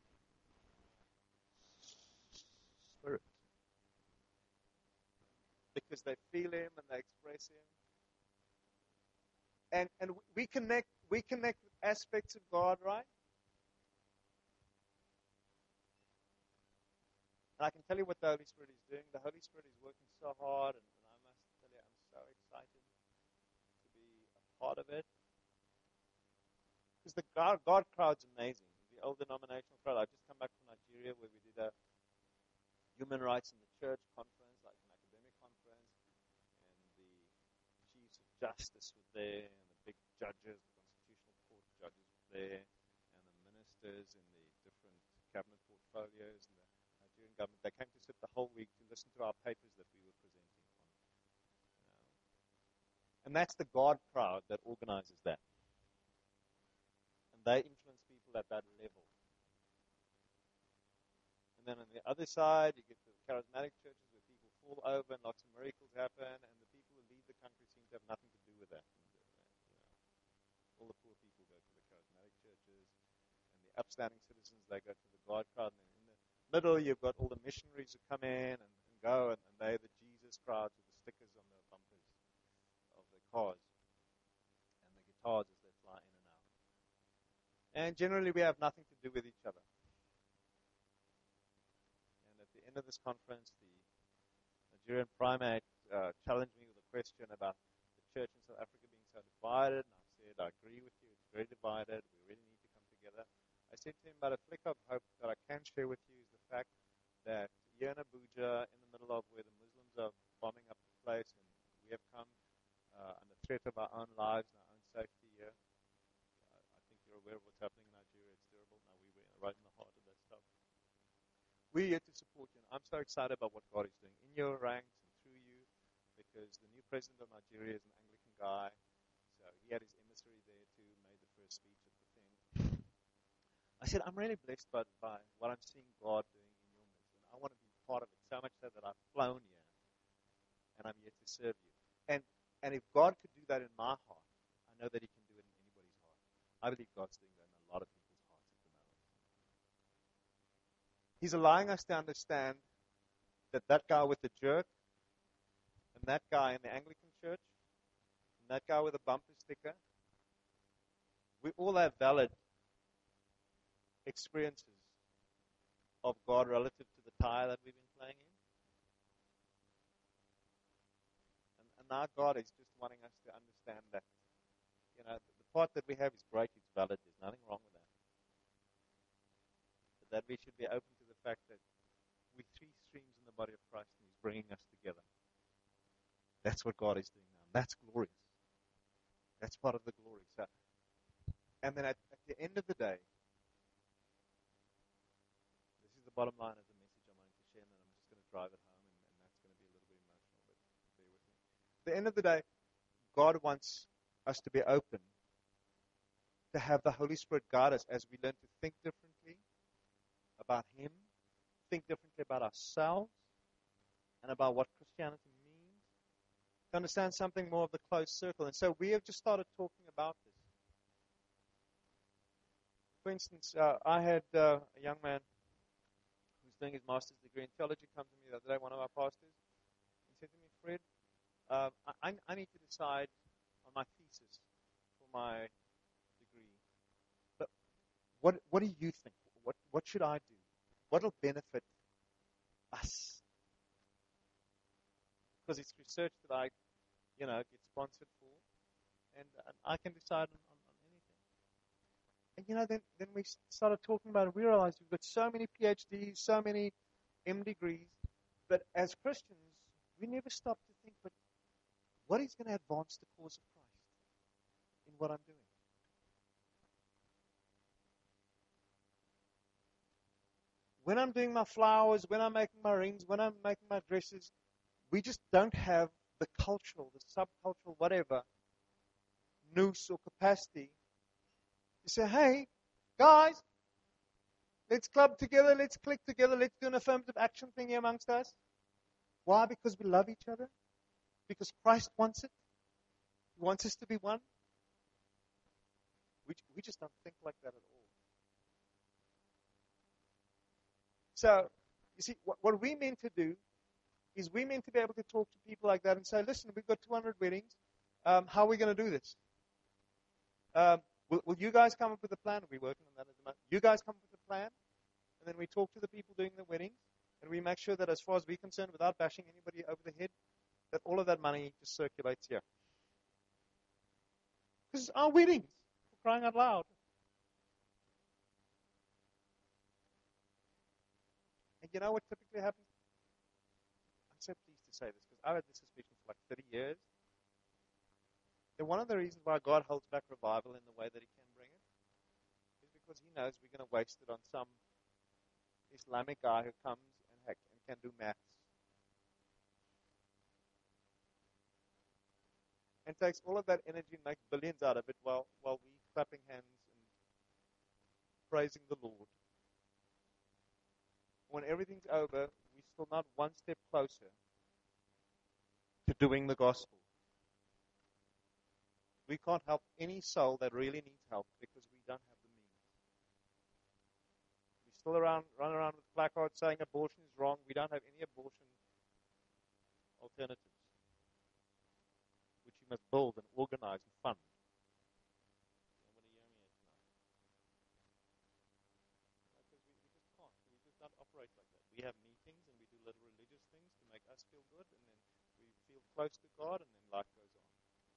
Spirit. Because they feel Him and they express Him. And and we connect we connect with aspects of God, right? And I can tell you what the Holy Spirit is doing. The Holy Spirit is working so hard, and, and I must tell you, I'm so excited to be a part of it. Because the God, God crowd's amazing. The old denominational crowd. I've just come back from Nigeria where we did a human rights in the church conference, like an academic conference, and the chiefs of justice were there, and the big judges, the constitutional court judges were there, and the ministers in the different cabinet portfolios and the Nigerian government. They came to sit the whole week to listen to our papers that we were presenting on. You know. And that's the God crowd that organizes that. And they influence people at that level. And then on the other side, you get to the charismatic churches where people fall over and lots of miracles happen, and the people who lead the country seem to have nothing to do with that. And, uh, you know, all the poor people go to the charismatic churches, and the upstanding citizens, they go to the God crowd. And in the middle, you've got all the missionaries who come in and, and go, and, and they're the Jesus crowds with the stickers on the bumpers of the cars and the guitars as they fly in and out. And generally, we have nothing to do with each other. And at the end of this conference, the Nigerian primate uh, challenged me with a question about the church in South Africa being so divided. And I said, I agree with you, it's very divided. We really need to come together. I said to him, but a flick of hope that I can share with you is the fact that here in Abuja, in the middle of where the Muslims are bombing up the place, and we have come uh, under threat of our own lives and our own safety here. Uh, I think you're aware of what's happening in Nigeria. It's terrible. Now we were right in the heart of that stuff. We're here to support you, and I'm so excited about what God is doing in your ranks and through you, because the new president of Nigeria is an Anglican guy, so he had his emissary there too, made the first speech at the thing. I said, I'm really blessed by, by what I'm seeing God doing in your midst, and I want to be part of it, so much so that I've flown here, and I'm here to serve you. And and if God could do that in my heart, I know that He can do it in anybody's heart. I believe God's doing that in a lot of people's hearts at the moment. He's allowing us to understand that that guy with the jerk, and that guy in the Anglican church, and that guy with a bumper sticker, we all have valid experiences of God relative to the tire that we've been playing in. And, and now God is just wanting us to understand that, you know, the, the part that we have is great, it's valid, there's nothing wrong with that. But that we should be open to the fact that we're three streams in the body of Christ and He's bringing us together. That's what God is doing now. That's glorious. That's part of the glory. So, and then at, at the end of the day, this is the bottom line of the message I'm going to share, and then I'm just going to drive it home, and, and that's going to be a little bit emotional, but bear with me. At the end of the day, God wants us to be open, to have the Holy Spirit guide us as we learn to think differently about Him, think differently about ourselves, and about what Christianity means, to understand something more of the closed circle. And so we have just started talking about this. For instance, uh, I had uh, a young man who's doing his master's degree in theology come to me the other day, one of our pastors, and said to me, Fred, uh, I, I need to decide on my thesis for my degree. But what what do you think? What what should I do? What will benefit us? Because it's research that I, you know, get sponsored for, and, and I can decide on, on, on anything. And you know, then then we started talking about it. We realized we've got so many PhDs, so many M degrees, but as Christians, we never stop to think, but what is going to advance the cause of Christ in what I'm doing? When I'm doing my flowers, when I'm making my rings, when I'm making my dresses, we just don't have the cultural, the subcultural, whatever, nous or capacity. You say, hey, guys, let's club together, let's click together, let's do an affirmative action thing here amongst us. Why? Because we love each other. Because Christ wants it. He wants us to be one. We, we just don't think like that at all. So, you see, what, what we're meant to do is we're meant to be able to talk to people like that and say, listen, we've got two hundred weddings. Um, how are we going to do this? Um, will, will you guys come up with a plan? We're working on that at the moment. You guys come up with a plan, and then we talk to the people doing the weddings, and we make sure that as far as we're concerned, without bashing anybody over the head, that all of that money just circulates here. Because it's our weddings, for crying out loud. And you know what typically happens? I'm so pleased to say this, because I've had this suspicion for like thirty years. And one of the reasons why God holds back revival in the way that He can bring it is because He knows we're going to waste it on some Islamic guy who comes and, ha- and can do maths. And takes all of that energy and makes billions out of it while, while we clapping hands and praising the Lord. When everything's over, we're still not one step closer to doing the gospel. We can't help any soul that really needs help because we don't have the means. We still around, run around with placards saying abortion is wrong. We don't have any abortion alternatives, which we must build and organize and fund. Nobody hear me tonight? Because we, we just can't. We just don't operate like that. We have meetings and we do little religious things to make us feel good, and then we feel close to God, and then life goes on.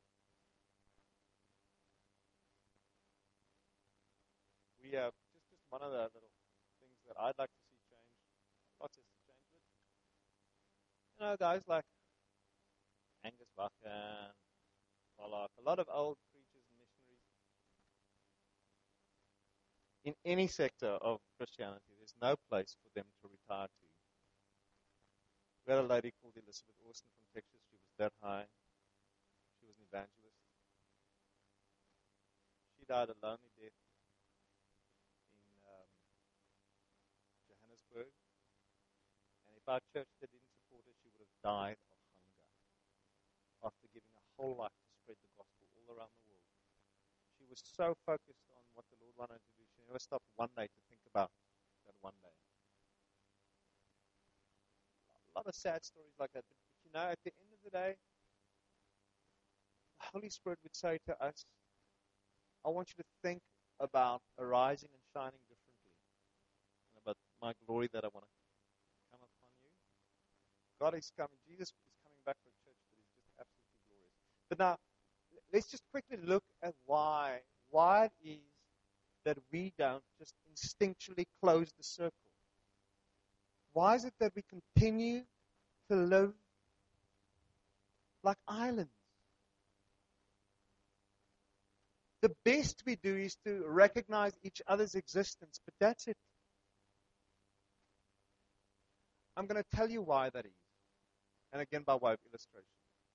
We have just, just one of the little things that I'd like to see change. Lots has to change with. You know, guys like Angus Buchan, Pollock, a lot of old preachers and missionaries. In any sector of Christianity, there's no place for them to retire to. We had a lady called Elizabeth Austin from Texas. She was that high. She was an evangelist. She died a lonely death Johannesburg, and if our church didn't support her, she would have died of hunger after giving her whole life to spread the gospel all around the world. She was so focused on what the Lord wanted to do, she never stopped one day to think about that one day. a lot of sad stories like that. But you know, at the end of the day, the Holy Spirit would say to us, I want you to think about arising and shining differently, and about my glory that I want to come upon you. God is coming. Jesus is coming back for a church that is just absolutely glorious. But now, let's just quickly look at why. Why it is that we don't just instinctually close the circle. Why is it that we continue to live like islands? The best we do is to recognize each other's existence, but that's it. I'm going to tell you why that is. And again, by way of illustration.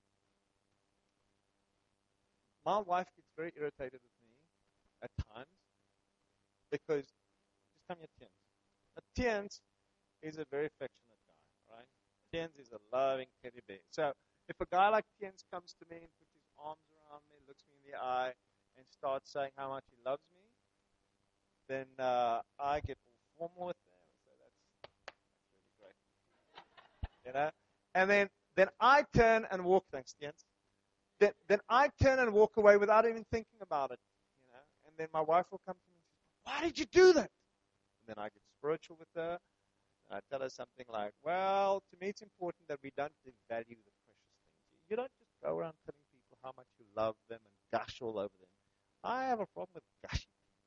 My wife gets very irritated with me at times because, just come here, Tiens. Now, Tiens is a very affectionate guy, right? Tiens is a loving teddy bear. So, if a guy like Tiens comes to me and puts his arms around me, looks me in the eye, and starts saying how much he loves me, then uh, I get all formal with him. So that's, that's really great. You know? And then, then I turn and walk, thanks, Tiens. Then, then I turn and walk away without even thinking about it. You know? And then my wife will come to me and say, why did you do that? And then I get spiritual with her. And I tell her something like, well, to me it's important that we don't devalue the precious things. You don't just go around telling people how much you love them and gush all over them. I have a problem with gushing people.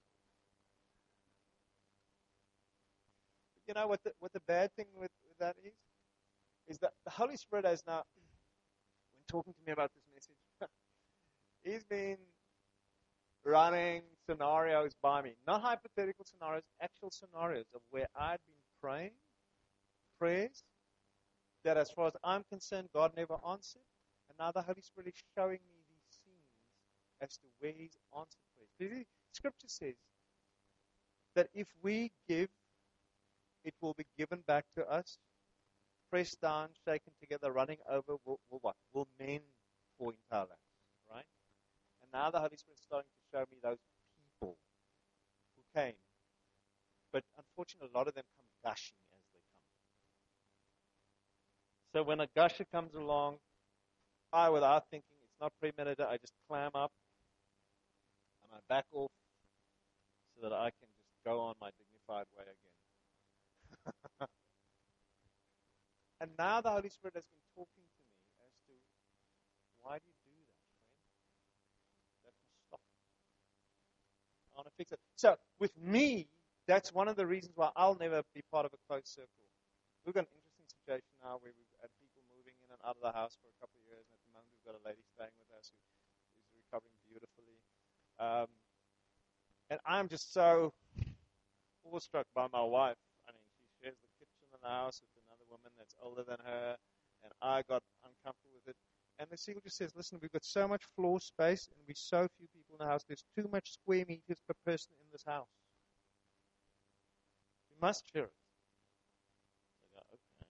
But you know what the, what the bad thing with, with that is? Is that the Holy Spirit has now, when talking to me about this message, he's been running scenarios by me. Not hypothetical scenarios, actual scenarios of where I'd been praying prayers that as far as I'm concerned, God never answered. And now the Holy Spirit is showing me these scenes as to where He's answered prayers. Scripture says that if we give, it will be given back to us. Pressed down, shaken together, running over, will, will what? Will men pour into our laps, right? And now the Holy Spirit is starting to show me those people who came. But unfortunately, a lot of them come gushing as they come. So when a gusher comes along, I, without thinking, it's not premeditated, I just clam up and I back off so that I can just go on my dignified way again. And now the Holy Spirit has been talking to me as to, why do you do that, friend? That must stop. I want to fix it. So, with me, that's one of the reasons why I'll never be part of a closed circle. We've got an interesting situation now where we've had people moving in and out of the house for a couple of years, and at the moment we've got a lady staying with us who is recovering beautifully. Um, and I'm just so awestruck by my wife. I mean, she shares the kitchen in the house with another woman that's older than her, and I got uncomfortable with it. And the seal just says, listen, we've got so much floor space, and we're so few people in the house. There's too much square meters per person in this house. We must share it. I go, okay.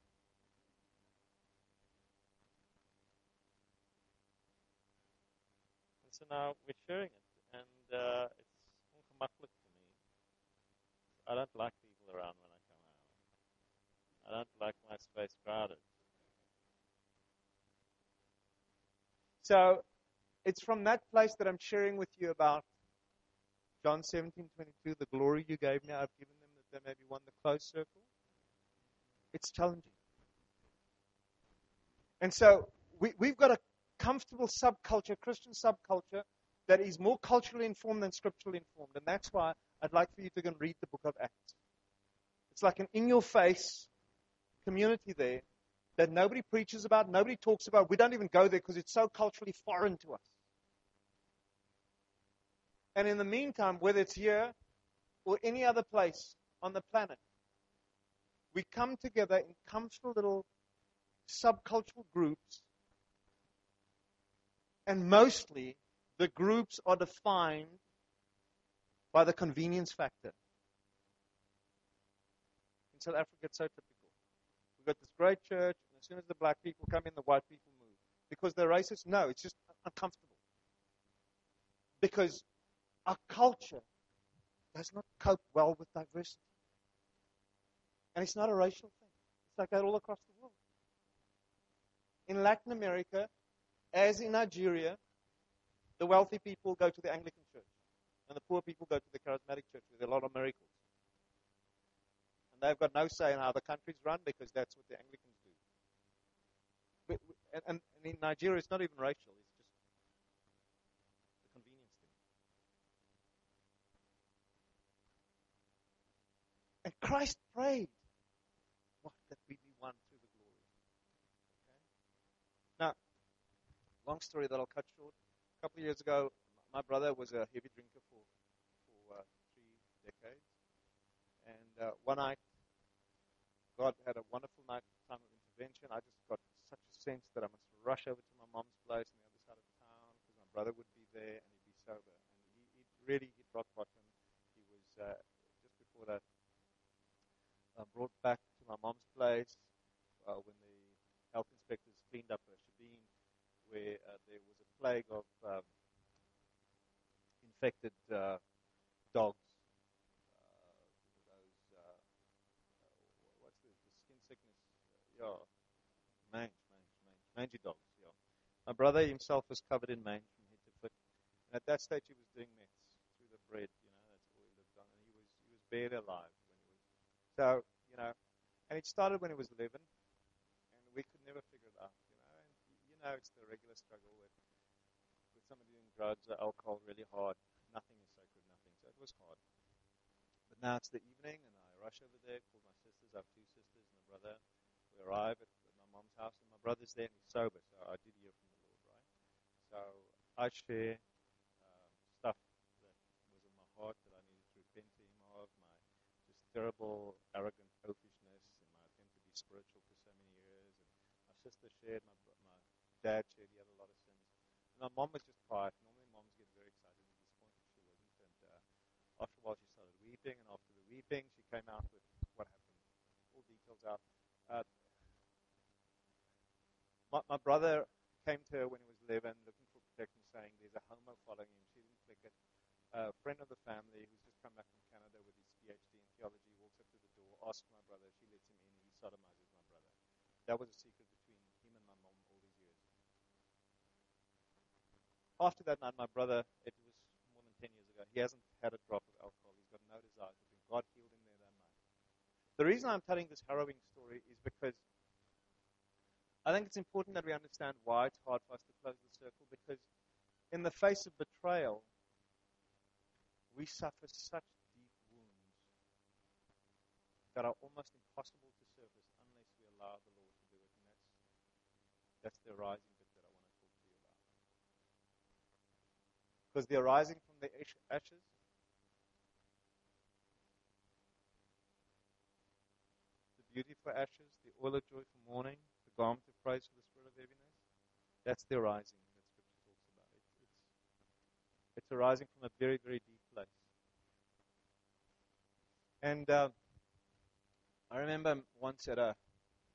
And so now we're sharing it, and uh, it's ongemakkelijk for me. I don't like people around when I come out. I don't like my space crowded. So it's from that place that I'm sharing with you about John seventeen twenty-two, the glory you gave me, I've given them that they may be one, the closed circle. It's challenging. And so we, we've got a comfortable subculture, Christian subculture, that is more culturally informed than scripturally informed. And that's why I'd like for you to go and read the book of Acts. It's like an in-your-face community there that nobody preaches about, nobody talks about. We don't even go there because it's so culturally foreign to us. And in the meantime, whether it's here or any other place on the planet, we come together in comfortable little subcultural groups, and mostly the groups are defined by the convenience factor. In South Africa, it's so typical. We've got this great church, and as soon as the black people come in, the white people move. Because they're racist? No, it's just uncomfortable. Because our culture does not cope well with diversity. And it's not a racial thing. It's like that all across the world. In Latin America, as in Nigeria, the wealthy people go to the Anglican church, and the poor people go to the charismatic church with a lot of miracles. And they've got no say in how the country's run because that's what the Anglicans do. But, and, and in Nigeria, it's not even racial. It's just the convenience thing. And Christ prayed, what, that we be one through the glory. Okay? Now, long story that I'll cut short. A couple of years ago, my brother was a heavy drinker for, for uh, three decades. And uh, one night, God had a wonderful night, time of intervention. I just got such a sense that I must rush over to my mom's place on the other side of town because my brother would be there and he'd be sober. And he, he really hit rock bottom. He was, uh, just before that, uh, brought back to my mom's place uh, when the health inspectors cleaned up a shebeen where uh, there was a plague of um, infected uh, dogs. Uh, those, uh, uh, what's the, the skin sickness? Uh, yeah, mange, mange, mange, mangy dogs. Yeah. My brother himself was covered in mange from head to foot, and at that stage he was doing meths through the bread. You know, that's all he lived on, and he was he was barely alive when he was. So you know, and it started when he was eleven, and we could never figure it out. You know, and you know it's the regular struggle with with somebody doing drugs or alcohol really hard. Nothing is sacred, nothing. So it was hard. But now it's the evening, and I rush over there, call my sisters. I have two sisters and a brother. We arrive at, at my mom's house, and my brother's there, and he's sober. So I did hear from the Lord, right? So I share um, stuff that was in my heart that I needed to repent to him of, my just terrible, arrogant oafishness, and my attempt to be spiritual for so many years. And my sister shared, my my dad shared, he had a lot of sins. And my mom was just quiet. Normally moms get very excited at this point, but she wasn't. And uh, after a while she started weeping, and after the weeping she came out with what happened. All details out. Uh, my, my brother came to her when he was eleven looking for protection, saying there's a homo following him. She didn't click it. A friend of the family who's just come back from Canada with his P H D in theology walks up to the door, asks my brother, she lets him in, he sodomizes my brother. That was a secret between him and my mom all these years. After that night, my brother, it was more than ten years ago, he hasn't had a drop of alcohol. He's got no desire to drink. God healed him there that night. The reason I'm telling this harrowing story is because I think it's important that we understand why it's hard for us to close the circle, because in the face of betrayal, we suffer such deep wounds that are almost impossible to surface unless we allow the Lord to do it. And that's, that's the arising bit that I want to talk to you about. Because the arising from the ashes, the beauty for ashes, the oil of joy for mourning, the garment of praise for the spirit of heaviness, that's the arising that Scripture talks about. It's, it's, it's arising from a very, very deep place. And uh, I remember once at a,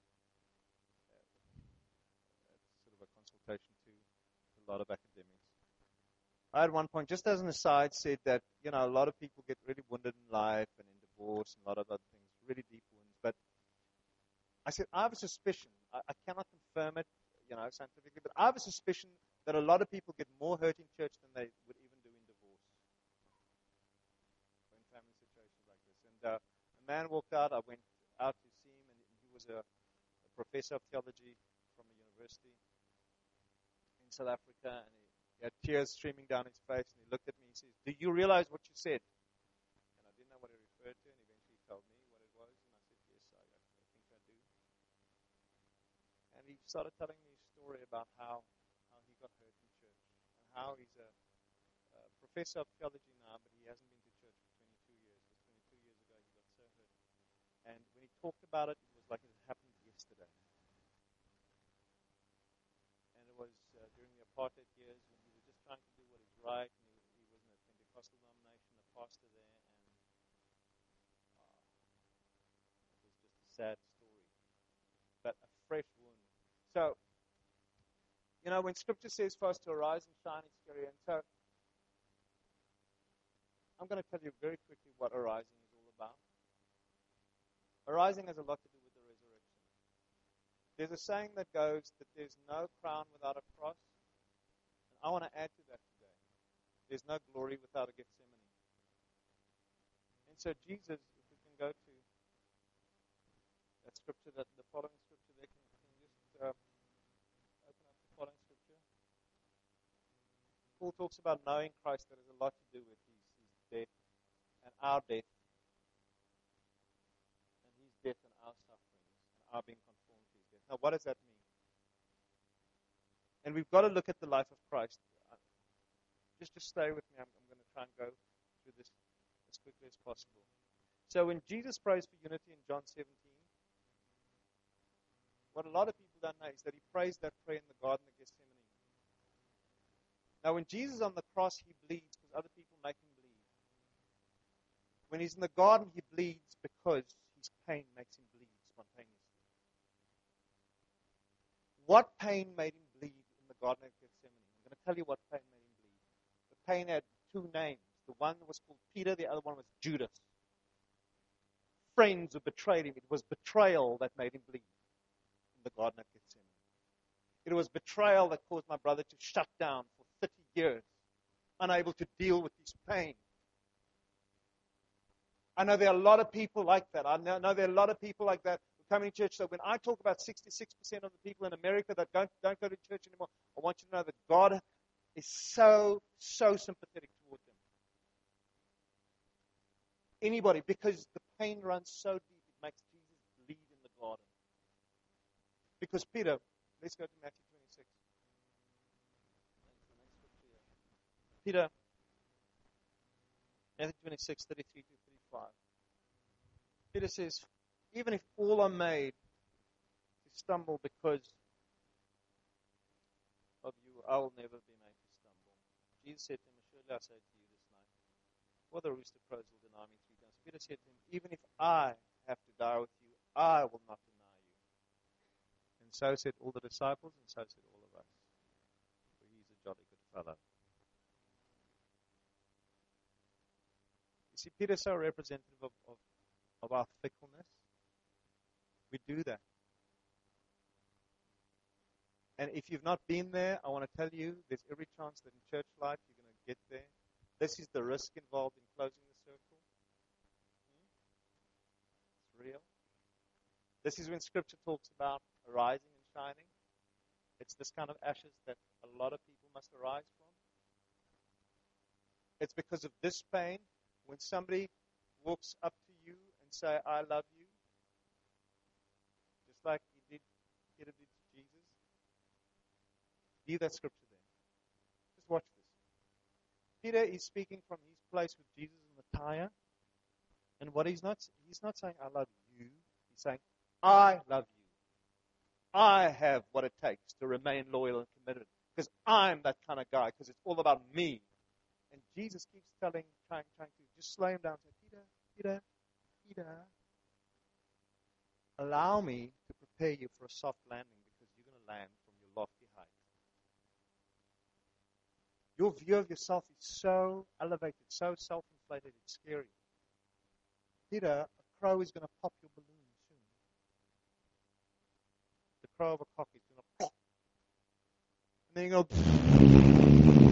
at sort of a consultation to a lot of academics, I at one point, just as an aside, said that, you know, a lot of people get really wounded in life and in divorce and a lot of other things, really deep wounds. But I said, I have a suspicion, I, I cannot confirm it, you know, scientifically, but I have a suspicion that a lot of people get more hurt in church than they would even do in divorce or in family situations like this. And uh, a man walked out, I went out to see him, and he was a, a professor of theology from a university in South Africa, and he, he had tears streaming down his face, and he looked at me and he says, do you realize what you said? And I didn't know what he referred to, and eventually he told me what it was, and I said, yes, I, I think I do. And he started telling me a story about how, how he got hurt in church, and how he's a, a professor of theology now, but he hasn't been to church for twenty-two years, because twenty-two years ago he got so hurt. And when he talked about it, it was like it had happened yesterday. And it was uh, during the apartheid years when he was just trying to do what is right, and he, he was in a Pentecostal denomination, a pastor there, and uh, it was just a sad story, but a fresh wound. So, you know, when Scripture says for us to arise and shine, it's scary. And so, I'm going to tell you very quickly what arising is all about. Arising has a lot to do with the resurrection. There's a saying that goes that there's no crown without a cross. And I want to add to that today. There's no glory without a Gethsemane. And so Jesus, if we can go to that scripture, that the following scripture there, can, can you just uh, open up the following scripture? Paul talks about knowing Christ. That has a lot to do with his, his death and our death. And his death and our sufferings and our being conformed to his death. Now, what does that mean? And we've got to look at the life of Christ. Just, just stay with me. I'm, I'm going to try and go through this as quickly as possible. So when Jesus prays for unity in John seventeen, what a lot of people don't know is that he prays that prayer in the Garden of Gethsemane. Now when Jesus is on the cross, he bleeds because other people make him bleed. When he's in the garden, he bleeds because his pain makes him bleed spontaneously. What pain made him bleed in the Garden of Gethsemane? I'm going to tell you what pain made him bleed. The pain had two names. The one was called Peter, the other one was Judas. Friends who betrayed him. It was betrayal that made him bleed in the Garden of Gethsemane. It was betrayal that caused my brother to shut down for thirty years, unable to deal with his pain. I know there are a lot of people like that. I know, know there are a lot of people like that who come in church. So when I talk about sixty-six percent of the people in America that don't, don't go to church anymore, I want you to know that God is so, so sympathetic toward them. Anybody, because the pain runs so deep, it makes Jesus bleed in the garden. Because Peter, let's go to Matthew twenty-six. Peter, Matthew twenty-six, thirty-three to thirty-five. Peter says, even if all are made to stumble because of you, I will never be made to stumble. Jesus said to him, surely I say to you this night, before the rooster crows will deny me three times. Peter said to him, even if I have to die with you, I will not deny you. And so said all the disciples, and so said all of us. For he is a jolly good fellow. You see, Peter's so representative of, of, of our fickleness. We do that. And if you've not been there, I want to tell you, there's every chance that in church life you're going to get there. This is the risk involved in closing the circle. It's real. This is when Scripture talks about arising and shining. It's this kind of ashes that a lot of people must arise from. It's because of this pain. When somebody walks up to you and say, I love you, just like he did, Peter did to Jesus, leave that scripture there. Just watch this. Peter is speaking from his place with Jesus in the tire. And what he's not, he's not saying, I love you. He's saying, I love you. I have what it takes to remain loyal and committed. Because I'm that kind of guy. Because it's all about me. And Jesus keeps telling, trying, trying to just slow him down. Say, Peter, Peter, Peter, allow me to prepare you for a soft landing because you're going to land from your lofty height. Your view of yourself is so elevated, so self-inflated, it's scary. Peter, a crow is going to pop your balloon soon. The crow of a cock is going to pop. And then you're going to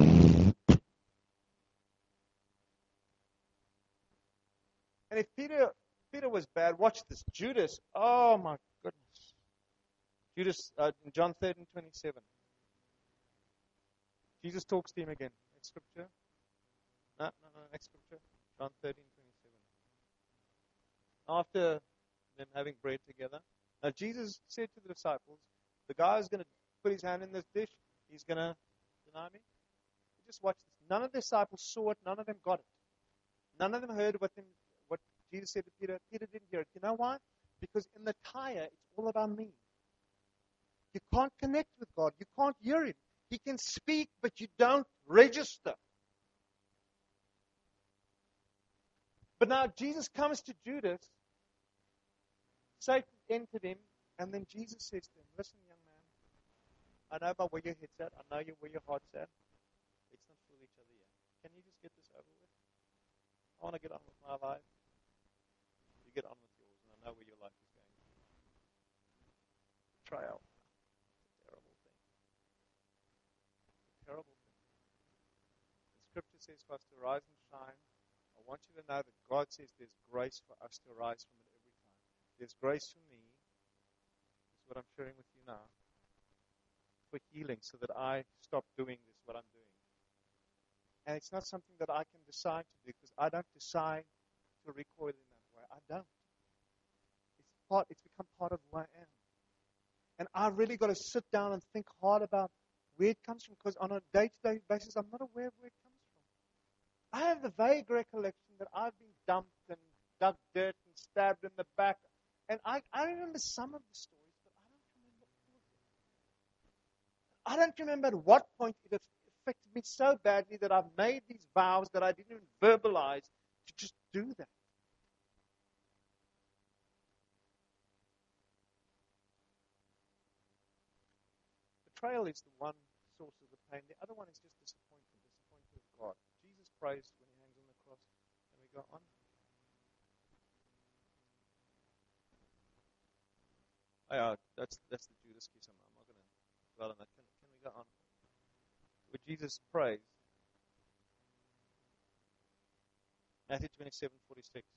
And if Peter Peter was bad, watch this. Judas, oh my goodness. Judas, uh, in John thirteen twenty-seven. Jesus talks to him again. Next scripture. No, no, no, next scripture. John thirteen twenty-seven. After them having bread together. Now Jesus said to the disciples, the guy is going to put his hand in this dish. He's going to deny me. Just watch this. None of the disciples saw it. None of them got it. None of them heard what them What Jesus said to Peter. Peter didn't hear it. You know why? Because in the tire, it's all about me. You can't connect with God. You can't hear Him. He can speak, but you don't register. But now Jesus comes to Judas. Satan entered him, and then Jesus says to him, listen, young man, I know about where your head's at. I know where your heart's at. Let's not fool each other here. Can you just get this over with? I want to get on with my life. You get on with yours, and I know where your life is going. Betrayal. It's a terrible thing. It's a terrible thing. And Scripture says for us to rise and shine. I want you to know that God says there's grace for us to rise from it every time. There's grace for me. This is what I'm sharing with you now. For healing, so that I stop doing this, what I'm doing. And it's not something that I can decide to do, because I don't decide to recoil in that way. I don't. It's part. It's become part of who I am. And I really got to sit down and think hard about where it comes from, because on a day-to-day basis, I'm not aware of where it comes from. I have the vague recollection that I've been dumped and dug dirt and stabbed in the back. And I, I remember some of the stories, but I don't remember all of them. I don't remember at what point it affected me so badly that I've made these vows that I didn't even verbalize to just do that. Betrayal is the one source of the pain. The other one is just disappointment, disappointment of God. Jesus prays when he hangs on the cross. Can we go on? Oh, yeah, that's that's the Judas kiss. I'm, I'm not going to dwell on that. Can, can we go on? Where Jesus prays. Matthew twenty-seven forty-six.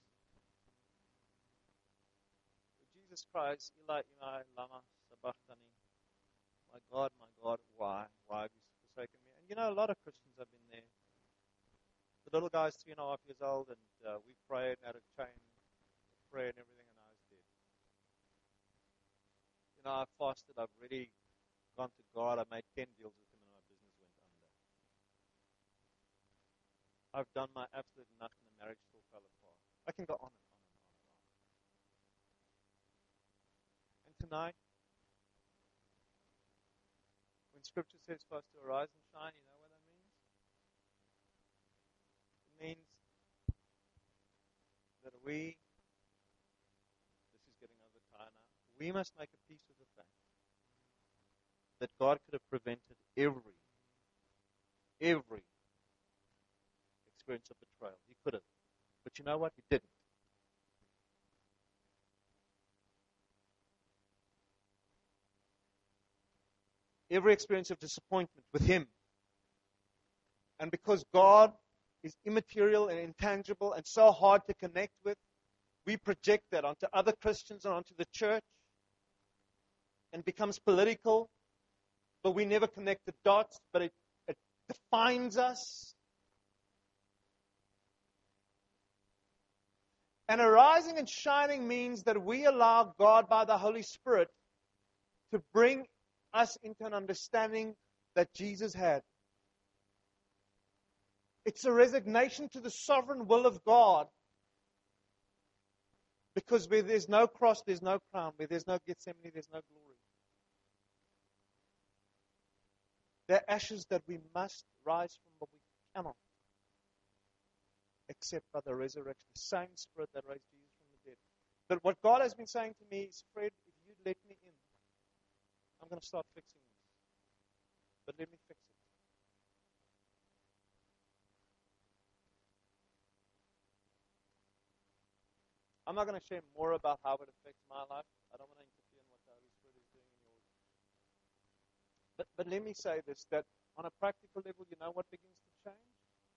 Where Jesus cries, Eli, Eli, lama sabachthani. My God, my God, why? Why have you forsaken me? And you know, a lot of Christians have been there. The little guy's three and a half years old, and uh, we prayed and had a chain of prayer and everything, and I was dead. You know, I fasted. I've really gone to God. I made ten deals with him, and my business went under. I've done my absolute nothing. The marriage still fell apart. I can go on and on and on and on. And tonight, when Scripture says for us to arise and shine, you know what that means? It means that we, this is getting over time now, we must make a peace with the fact that God could have prevented every, every experience of betrayal. He could have. But you know what? He didn't. Every experience of disappointment with Him. And because God is immaterial and intangible and so hard to connect with, we project that onto other Christians and onto the church, and becomes political, but we never connect the dots, but it, it defines us. And arising and shining means that we allow God by the Holy Spirit to bring us into an understanding that Jesus had. It's a resignation to the sovereign will of God. Because where there's no cross, there's no crown. Where there's no Gethsemane, there's no glory. They're ashes that we must rise from, but we cannot. Except by the resurrection. The same Spirit that raised Jesus from the dead. But what God has been saying to me is, Fred, if you let me in, I'm going to start fixing this. But let me fix it. I'm not going to share more about how it affects my life. I don't want to interfere in what the Holy Spirit is doing in yours. But, but let me say this, that on a practical level, you know what begins to change?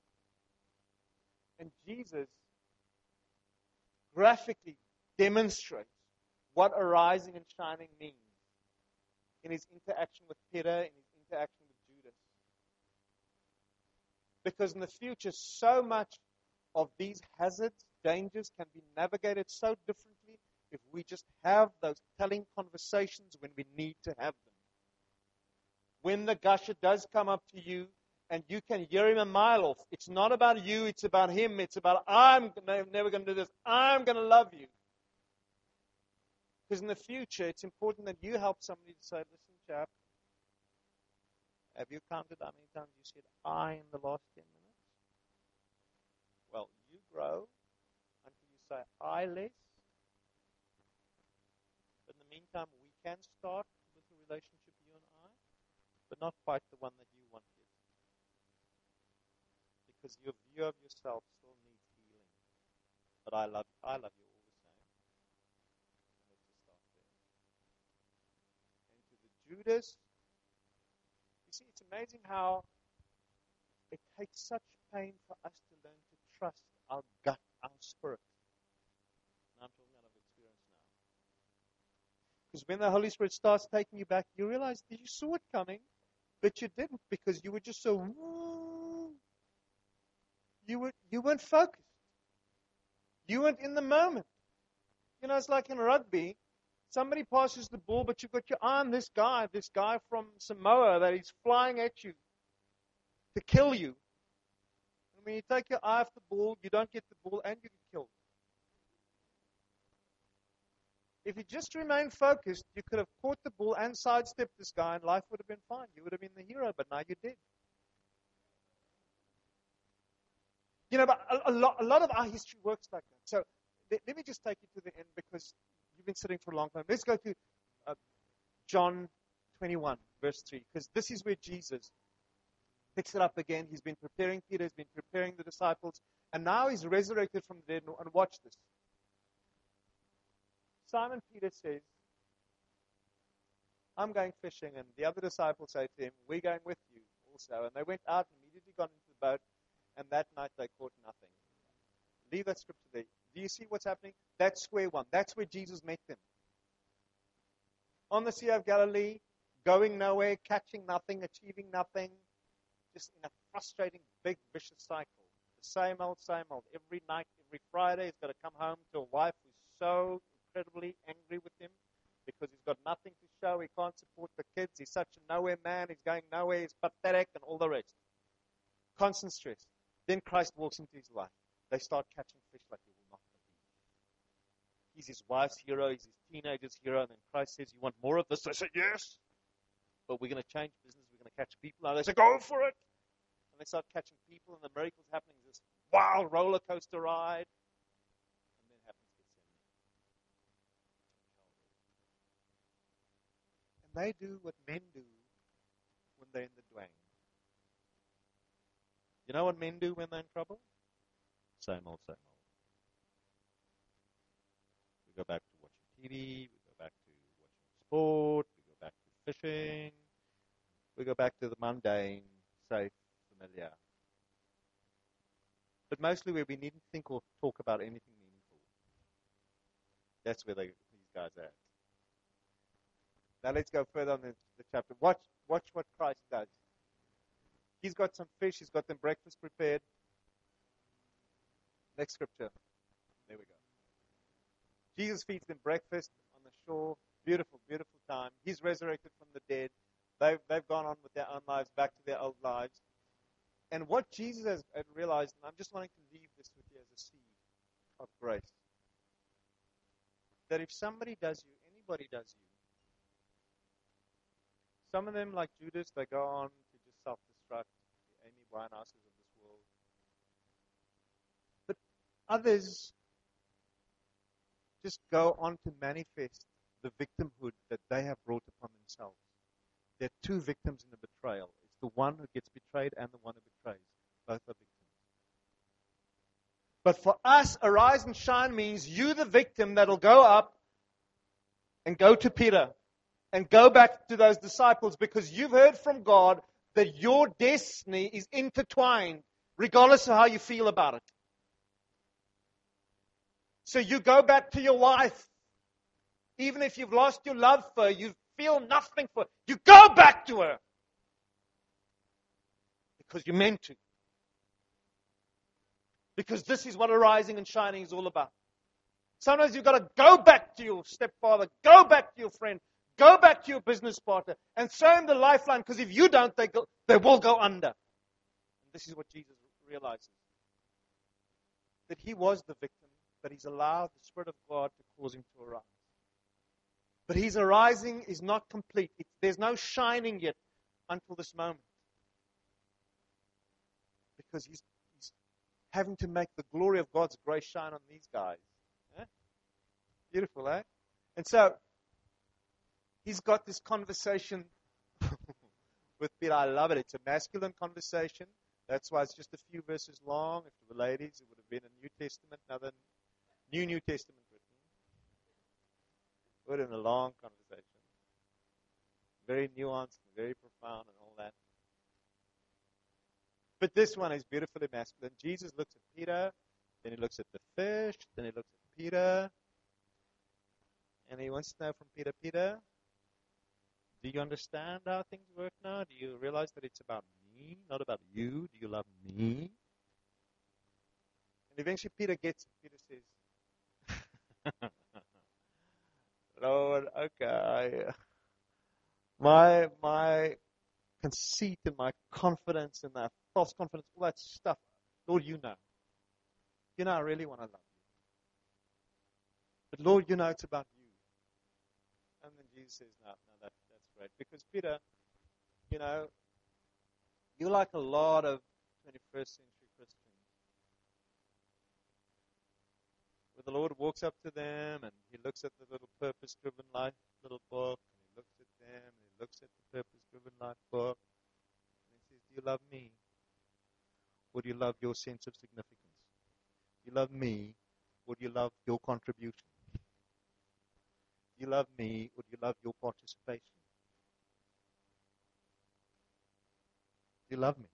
And Jesus graphically demonstrates what arising and shining means in his interaction with Peter, in his interaction with Judas. Because in the future, so much of these hazards, dangers can be navigated so differently if we just have those telling conversations when we need to have them. When the gusher does come up to you and you can hear him a mile off, it's not about you, it's about him. It's about, I'm never going to do this. I'm going to love you. Because in the future, it's important that you help somebody to say, listen, chap, have you counted how many times you said I in the last ten minutes? Well, you grow until you say I less. But in the meantime, we can start with a relationship, you and I, but not quite the one that you want yet. Because your view of yourself still needs healing. But I love I love you all the same. Let's just start there. Judas. You see, it's amazing how it takes such pain for us to learn to trust our gut, our spirit. And I'm talking out of experience now. Because when the Holy Spirit starts taking you back, you realize that you saw it coming, but you didn't because you were just so, you, were, you weren't focused. You weren't in the moment. You know, it's like in rugby. Somebody passes the ball, but you've got your eye on this guy, this guy from Samoa that is flying at you to kill you. And when you take your eye off the ball, you don't get the ball and you get killed. If you just remained focused, you could have caught the ball and sidestepped this guy and life would have been fine. You would have been the hero, but now you did. You know, but a, a, lot, a lot of our history works like that. So let, let me just take you to the end because you've been sitting for a long time. Let's go to uh, John twenty-one, verse three, because this is where Jesus picks it up again. He's been preparing Peter, he's been preparing the disciples, and now he's resurrected from the dead. And watch this. Simon Peter says, I'm going fishing, and the other disciples say to him, we're going with you also. And they went out and immediately got into the boat, and that night they caught nothing. Leave that scripture there. Do you see what's happening? That's square one. That's where Jesus met them. On the Sea of Galilee, going nowhere, catching nothing, achieving nothing, just in a frustrating, big, vicious cycle. The same old, same old. Every night, every Friday, he's got to come home to a wife who's so incredibly angry with him because he's got nothing to show. He can't support the kids. He's such a nowhere man. He's going nowhere. He's pathetic and all the rest. Constant stress. Then Christ walks into his life. They start catching fish like you will not believe. He's his wife's hero. He's his teenager's hero. And then Christ says, you want more of this? They say, yes. But we're going to change business. We're going to catch people. Now they say, go for it. And they start catching people. And the miracle's happening. This wild roller coaster ride. And then happens Gethsemane. And they do what men do when they're in the dwang. You know what men do when they're in trouble? Same old, same old. We go back to watching T V. We go back to watching sport. We go back to fishing. We go back to the mundane, safe, familiar. But mostly where we needn't think or talk about anything meaningful. That's where they, these guys are at. Now let's go further on the, the chapter. Watch, watch what Christ does. He's got some fish. He's got them breakfast prepared. Next scripture. There we go. Jesus feeds them breakfast on the shore. Beautiful, beautiful time. He's resurrected from the dead. They've, they've gone on with their own lives, back to their old lives. And what Jesus has, has realized, and I'm just wanting to leave this with you as a seed of grace, that if somebody does you, anybody does you, some of them, like Judas, they go on to just self-destruct, the Amy Winehouses of this world. But others just go on to manifest the victimhood that they have brought upon themselves. There are two victims in the betrayal. It's the one who gets betrayed and the one who betrays. Both are victims. But for us, arise and shine means you, the victim, that'll go up and go to Peter and go back to those disciples because you've heard from God that your destiny is intertwined regardless of how you feel about it. So you go back to your wife. Even if you've lost your love for her, you feel nothing for her. You go back to her. Because you're meant to. Because this is what arising and shining is all about. Sometimes you've got to go back to your stepfather, go back to your friend, go back to your business partner, and show him the lifeline, because if you don't, they, go, they will go under. And this is what Jesus realizes. That he was the victim, but he's allowed the Spirit of God to cause him to arise. But his arising is not complete. It, there's no shining yet until this moment. Because he's, he's having to make the glory of God's grace shine on these guys. Eh? Beautiful, eh? And so, he's got this conversation with Peter. I love it. It's a masculine conversation. That's why it's just a few verses long. If it were ladies, it would have been a New Testament, another New New Testament written. It would have been a long conversation. very nuanced, and very profound, and all that. But this one is beautifully masculine. Jesus looks at Peter, then he looks at the fish, then he looks at Peter, and he wants to know from Peter, Peter, do you understand how things work now? Do you realize that it's about me, not about you? Do you love me? And eventually Peter gets it. Peter says, Lord, okay. My my conceit and my confidence and that false confidence, all that stuff, Lord, you know. You know I really want to love you. But Lord, you know it's about you. And then Jesus says, no, no, that, that's great. Because Peter, you know, you're like a lot of twenty-first century Christians. Where the Lord walks up to them and he looks at the little purpose-driven life little book, and he looks at them and he looks at the purpose-driven life book, and he says, do you love me? Or do you love your sense of significance? Do you love me? Or do you love your contribution? Do you love me, or do you love your participation? Do you love me?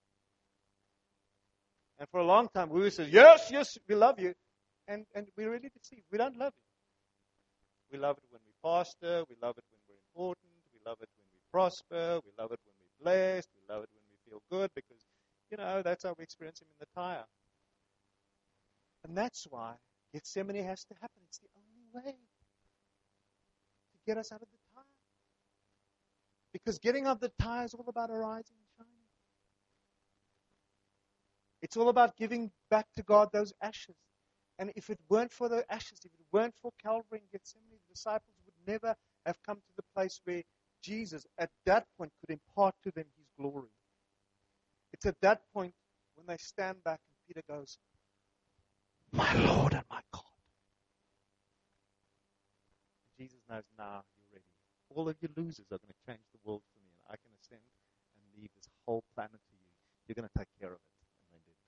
And for a long time, we would say, yes, yes, we love you. And, and we really deceive. We don't love you. We love it when we pastor. We love it when we're important. We love it when we prosper. We love it when we're blessed. We love it when we feel good because, you know, that's how we experience Him in the tire. And that's why Gethsemane has to happen. It's the only way to get us out of the tire. Because getting out of the tire is all about arising and shining. It's all about giving back to God those ashes. And if it weren't for the ashes, if it weren't for Calvary and Gethsemane, the disciples would never have come to the place where Jesus, at that point, could impart to them His glory. It's at that point when they stand back and Peter goes, my Lord and my God. Jesus knows, now you're ready. All of you losers are going to change the world for me, and I can ascend and leave this whole planet to you. You're going to take care of it. And they did.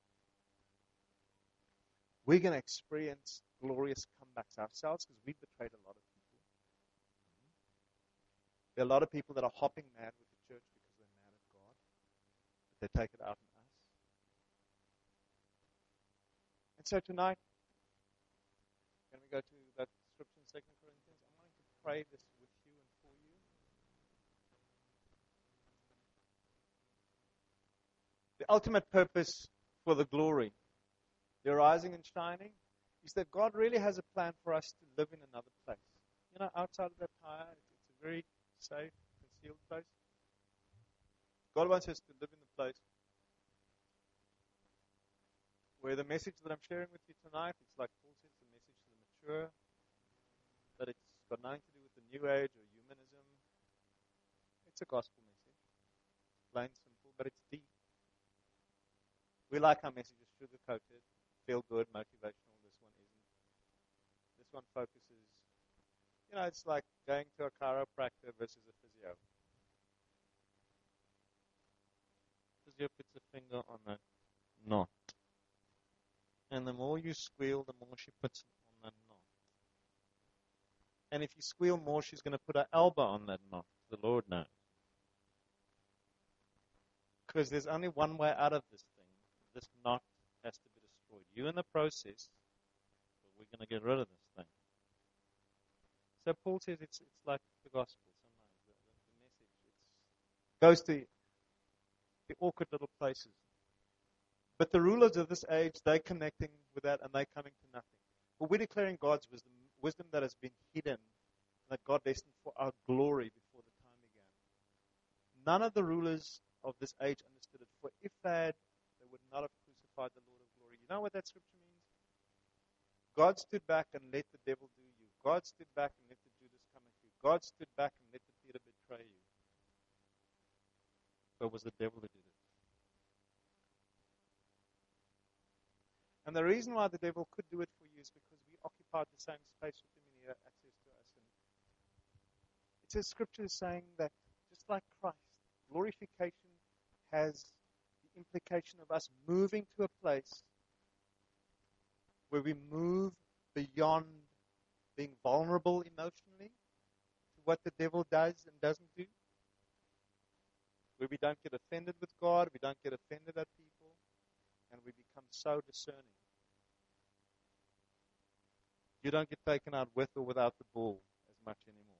We're going to experience glorious comebacks ourselves because we've betrayed a lot of people. There are a lot of people that are hopping mad with the church because they're mad at God. But they take it out on us. And so tonight, can we go to that scripture in Second Corinthians? I'm going to pray this with you and for you. The ultimate purpose for the glory, the arising and shining, is that God really has a plan for us to live in another place. You know, outside of that tire, it's a very safe, concealed place. God wants us to live in the place where the message that I'm sharing with you tonight, it's like Paul says, the message to the mature, but it's got nothing to do with the New Age or humanism. It's a gospel message. It's plain, simple, but it's deep. We like our messages sugar-coated, feel good, motivational. This one isn't. This one focuses, you know, it's like going to a chiropractor versus a physio. Physio puts a finger on that knot. And the more you squeal, the more she puts it on that knot. And if you squeal more, she's going to put her elbow on that knot. The Lord knows. Because there's only one way out of this thing. This knot has to be destroyed. You in the process, but we're going to get rid of this thing. So Paul says it's it's like the gospel sometimes. The, the, the message it's, goes to the awkward little places. But the rulers of this age, they're connecting with that and they're coming to nothing. But we're declaring God's wisdom, wisdom that has been hidden, that God destined for our glory before the time began. None of the rulers of this age understood it. For if they had, they would not have crucified the Lord of glory. You know what that scripture means? God stood back and let the devil do you. God stood back and let the Judas come at you. God stood back and let the Peter betray you. But it was the devil who did it. And the reason why the devil could do it for you is because we occupied the same space with him and he had access to us. And it says scripture is saying that just like Christ, glorification has the implication of us moving to a place where we move beyond being vulnerable emotionally to what the devil does and doesn't do? Where we don't get offended with God, we don't get offended at people, and we become so discerning. You don't get taken out with or without the ball as much anymore.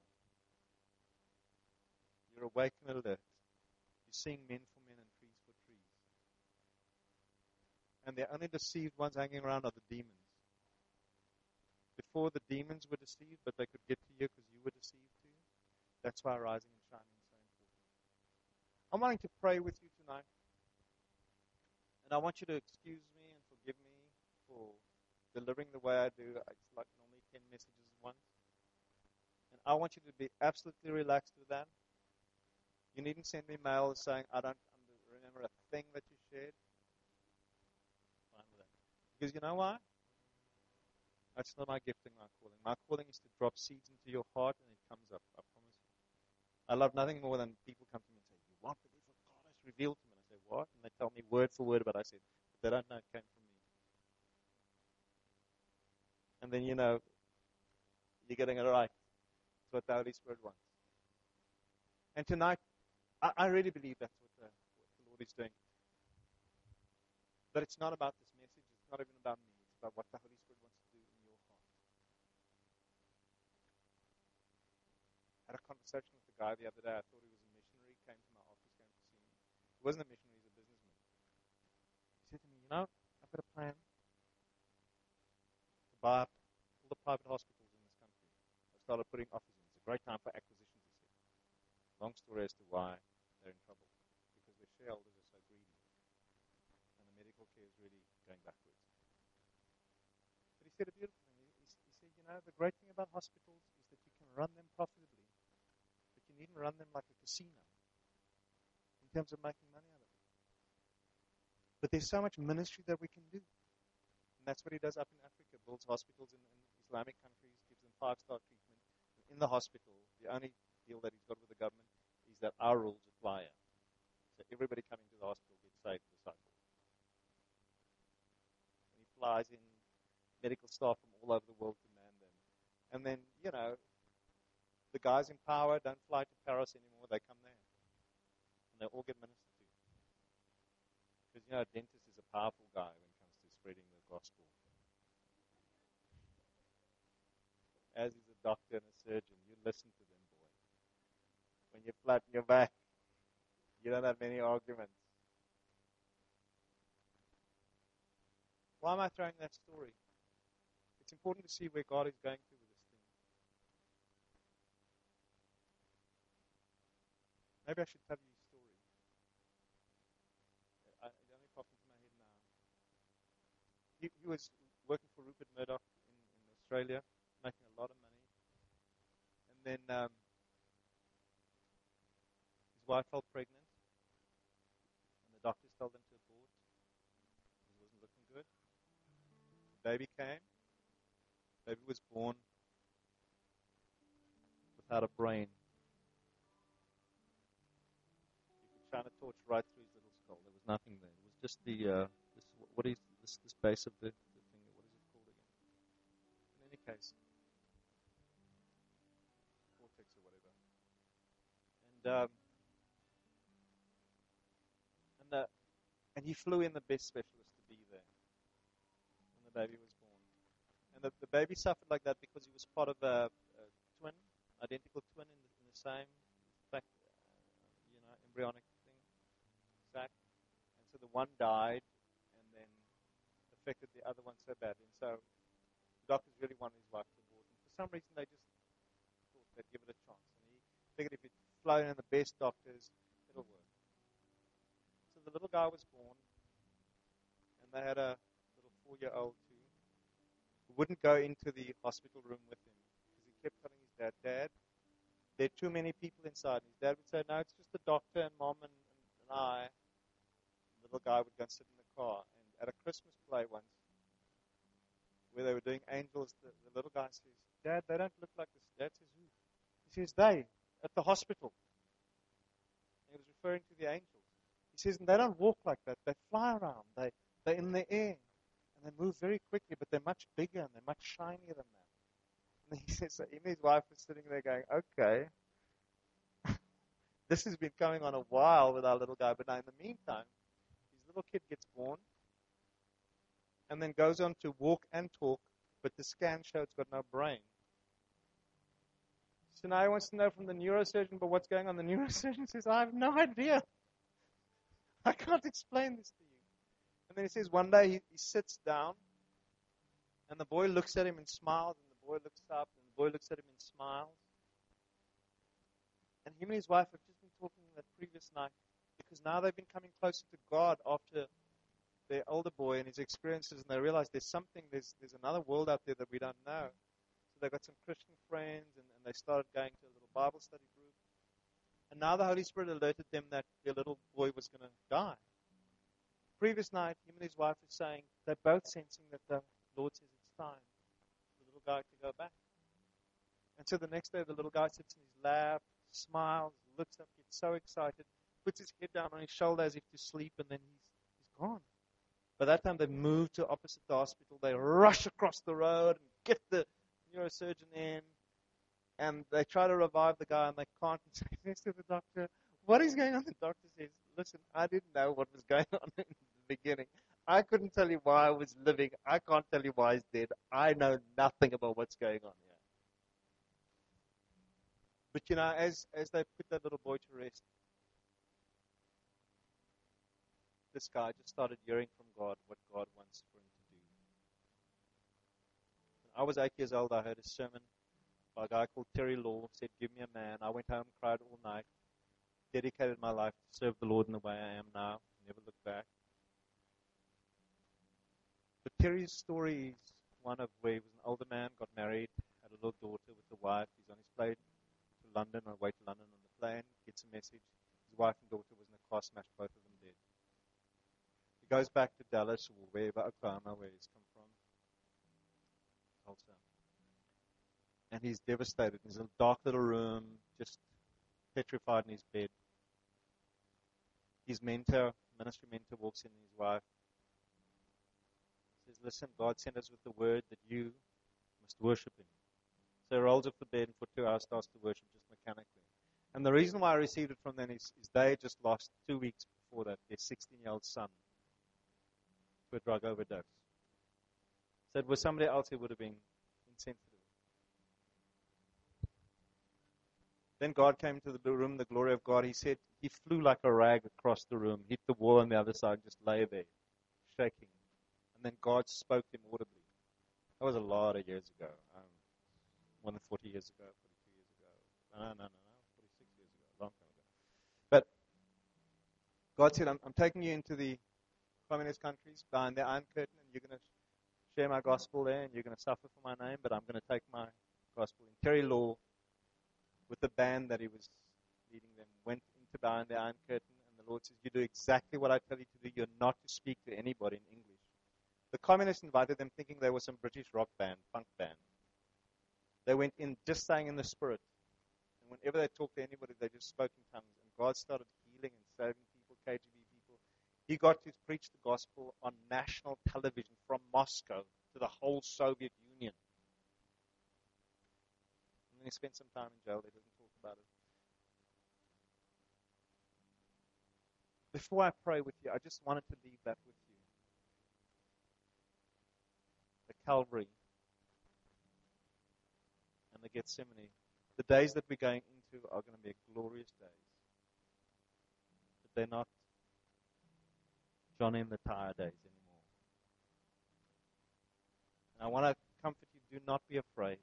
You're awake and alert. You're seeing men for men and trees for trees. And the only deceived ones hanging around are the demons. Before, the demons were deceived, but they could get to you because you were deceived too. That's why rising and shining is so important. I'm wanting to pray with you tonight. And I want you to excuse me and forgive me for delivering the way I do. It's like normally ten messages at once. And I want you to be absolutely relaxed with that. You needn't send me mail saying, I don't remember a thing that you shared. Fine with that. Because you know why? That's not my gifting, my calling. My calling is to drop seeds into your heart and it comes up. I promise you. I love nothing more than people come to me and say, you won't believe what God has revealed to me. And I say, what? And they tell me word for word what I said. But they don't know it came from me. And then, you know, you're getting it right. It's what the Holy Spirit wants. And tonight, I, I really believe that's what the, what the Lord is doing. But it's not about this message. It's not even about me. It's about what the Holy Spirit wants to do in your heart. I had a conversation with a guy the other day. I thought he was a missionary. He came to my office, came to see me. He wasn't a missionary. He's a businessman. He said to me, you know, I've got a plan to buy up all the private hospitals in this country. I started putting offers in. It's a great time for acquisitions, he said. Long story as to why they're in trouble. Because their shareholders are so greedy. And the medical care is really going backwards. But he said a beautiful thing. He, he, he said, you know, the great thing about hospitals is that you can run them profitably. But you needn't run them like a casino in terms of making money out of it. But there's so much ministry that we can do. And that's what he does up in Africa. Builds hospitals in, in Islamic countries, gives them five-star treatment. In the hospital, the only deal that he's got with the government is that our rules apply. So everybody coming to the hospital gets saved disciples. And he flies in medical staff from all over the world to man them. And then, you know, the guys in power don't fly to Paris anymore. They come there. And they all get ministered to. Because, you know, a dentist is a powerful guy when it comes to spreading the gospel. As is a doctor and a surgeon, you listen to them, boy. When you're flat in your back, you don't have many arguments. Why am I throwing that story? It's important to see where God is going to with this thing. Maybe I should tell you a story. I, it only popped into my head now. He, he was working for Rupert Murdoch in, in Australia, making a lot of money. And then um, his wife fell pregnant. And the doctors told them to abort. It wasn't looking good. The baby came. The baby was born without a brain. You could shine a torch right through his little skull. There was nothing there. It was just the, uh, this, what is this, this base of the, the thing, what is it called again? In any case, cortex or whatever. And, um, and, the, and he flew in the best specialist to be there when the baby was born. And the, the baby suffered like that because he was part of a, a twin, identical twin in the, in the same, fact, uh, you know, embryonic thing, sac. And so the one died, and then affected the other one so badly. And so the doctors really wanted his wife to abort. And for some reason, they just thought they'd give it a chance. And he figured if he'd flown in the best doctors, it'll work. So the little guy was born, and they had a little four-year-old too, who wouldn't go into the hospital room with him because he kept telling his dad, Dad, there are too many people inside. And his dad would say, no, it's just the doctor and mom and, and, and I. The little guy would go and sit in the car. And at a Christmas play once, where they were doing angels, the, the little guy says, Dad, they don't look like this. Dad says, who? He says, they, at the hospital. And he was referring to the angels. He says, and they don't walk like that. They fly around. They, they're in the air. And they move very quickly, but they're much bigger and they're much shinier than that. And he says, so him and his wife was sitting there going, okay, this has been going on a while with our little guy, but now in the meantime, his little kid gets born and then goes on to walk and talk, but the scan showed it's got no brain. So now he wants to know from the neurosurgeon, but what's going on? The neurosurgeon says, I have no idea. I can't explain this to you. And then he says, one day he, he sits down, and the boy looks at him and smiles, and the boy looks up, and the boy looks at him and smiles. And him and his wife have just been talking that previous night, because now they've been coming closer to God after their older boy and his experiences, and they realize there's something, there's there's another world out there that we don't know. So they got some Christian friends, and, and they started going to a little Bible study group. And now the Holy Spirit alerted them that their little boy was going to die. Previous night, him and his wife were saying, they're both sensing that the Lord says it's time for the little guy to go back. And so the next day, the little guy sits in his lap, smiles, looks up, gets so excited, puts his head down on his shoulder as if to sleep, and then he's, he's gone. By that time, they've moved to opposite the hospital. They rush across the road and get the neurosurgeon in, and they try to revive the guy, and they can't. And say next to the doctor, what is going on? The doctor says, listen, I didn't know what was going on in the beginning. I couldn't tell you why I was living. I can't tell you why he's dead. I know nothing about what's going on here. But, you know, as, as they put that little boy to rest, this guy just started hearing from God what God wants for him to do. When I was eight years old, I heard a sermon by a guy called Terry Law, said, give me a man. I went home, cried all night, dedicated my life to serve the Lord in the way I am now, never looked back. But Terry's story is one of where he was an older man, got married, had a little daughter with a wife. He's on his plane to London, on the way to London on the plane, gets a message. His wife and daughter was in a car, smashed both of them dead. He goes back to Dallas or wherever, Oklahoma, where he's come from, Tulsa. And he's devastated. He's in a dark little room, just petrified in his bed. His mentor, ministry mentor, walks in, his wife says, listen, God sent us with the word that you must worship him. So he rolls off the bed and for two hours starts to worship just mechanically. And the reason why I received it from them is, is they just lost two weeks before that their sixteen-year-old son to a drug overdose. So it was somebody else who would have been insensitive. Then God came to the room, the glory of God. He said, he flew like a rag across the room, hit the wall on the other side, just lay there, shaking. And then God spoke to him audibly. That was a lot of years ago. Um, more than forty years ago, forty-two years ago. No, no, no, no, forty-six years ago, a long time ago. But God said, I'm, I'm taking you into the communist countries, behind the Iron Curtain, and you're going to share my gospel there, and you're going to suffer for my name, but I'm going to take my gospel. And Terry Law, with the band that he was leading them, went into behind the Iron Curtain, and the Lord says, you do exactly what I tell you to do. You're not to speak to anybody in English. The communists invited them thinking they were some British rock band, punk band. They went in just saying in the Spirit. And whenever they talked to anybody, they just spoke in tongues. And God started healing and saving people, K G B people. He got to preach the gospel on national television from Moscow to the whole Soviet Union. And then he spent some time in jail. He doesn't talk about it. Before I pray with you, I just wanted to leave that with you. The Calvary and the Gethsemane. The days that we're going into are going to be glorious days. But they're not Johnny and the Tire days anymore. And I want to comfort you, do not be afraid.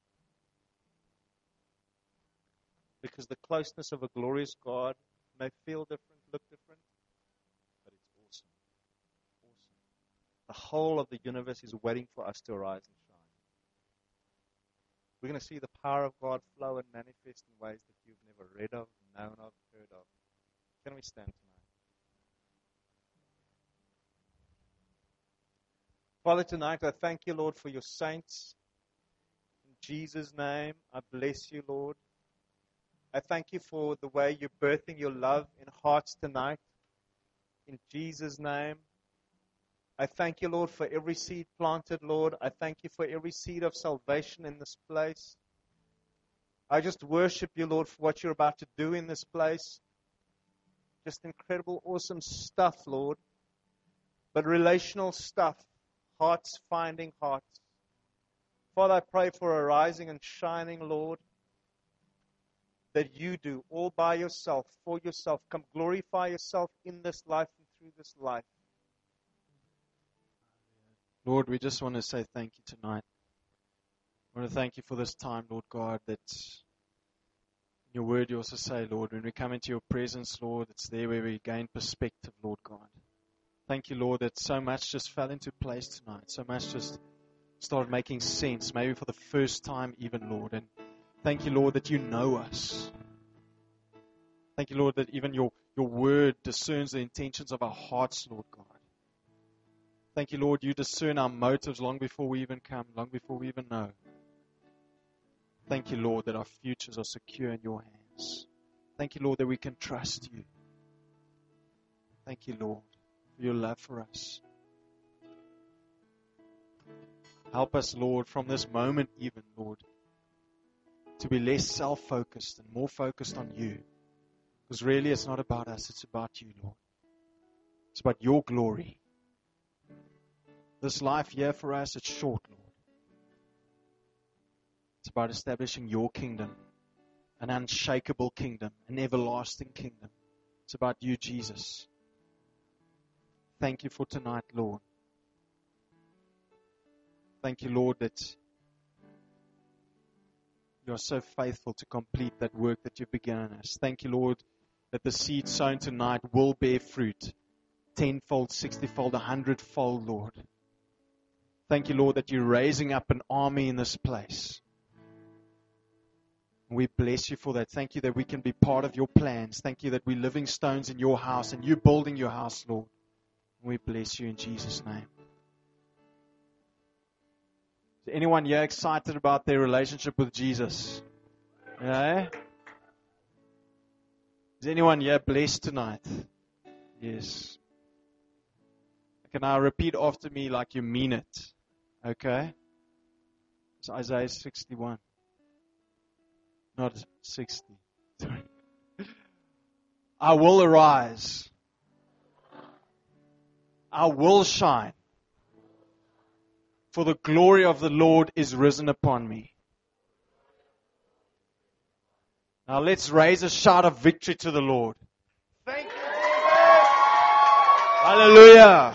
Because the closeness of a glorious God may feel different, look different, but it's awesome. Awesome. The whole of the universe is waiting for us to arise and shine. We're going to see the power of God flow and manifest in ways that you've never read of, known of, heard of. Can we stand tonight? Father, tonight I thank you, Lord, for your saints. In Jesus' name, I bless you, Lord. I thank you for the way you're birthing your love in hearts tonight. In Jesus' name. I thank you, Lord, for every seed planted, Lord. I thank you for every seed of salvation in this place. I just worship you, Lord, for what you're about to do in this place. Just incredible, awesome stuff, Lord. But relational stuff. Hearts finding hearts. Father, I pray for a rising and shining, Lord, that you do all by yourself, for yourself. Come glorify yourself in this life and through this life. Lord, we just want to say thank you tonight. I want to thank you for this time, Lord God, that in your word you also say, Lord, when we come into your presence, Lord, it's there where we gain perspective, Lord God. Thank you, Lord, that so much just fell into place tonight. So much just started making sense, maybe for the first time even, Lord. And thank you, Lord, that you know us. Thank you, Lord, that even your, your word discerns the intentions of our hearts, Lord God. Thank you, Lord, you discern our motives long before we even come, long before we even know. Thank you, Lord, that our futures are secure in your hands. Thank you, Lord, that we can trust you. Thank you, Lord, for your love for us. Help us, Lord, from this moment even, Lord, to be less self-focused and more focused on you. Because really it's not about us, it's about you, Lord. It's about your glory. This life here for us, it's short, Lord. It's about establishing your kingdom, an unshakable kingdom, an everlasting kingdom. It's about you, Jesus. Thank you for tonight, Lord. Thank you, Lord, that you are so faithful to complete that work that you've begun in us. Thank you, Lord, that the seed sown tonight will bear fruit, tenfold, sixtyfold, a hundredfold, Lord. Thank you, Lord, that you're raising up an army in this place. We bless you for that. Thank you that we can be part of your plans. Thank you that we're living stones in your house and you're building your house, Lord. We bless you in Jesus' name. Is anyone here excited about their relationship with Jesus? Yeah? Is anyone here blessed tonight? Yes. Can I repeat after me like you mean it? Okay? It's Isaiah sixty-one. Not sixty. Sorry. I will arise. I will shine. For the glory of the Lord is risen upon me. Now let's raise a shout of victory to the Lord. Thank you, Jesus. Hallelujah.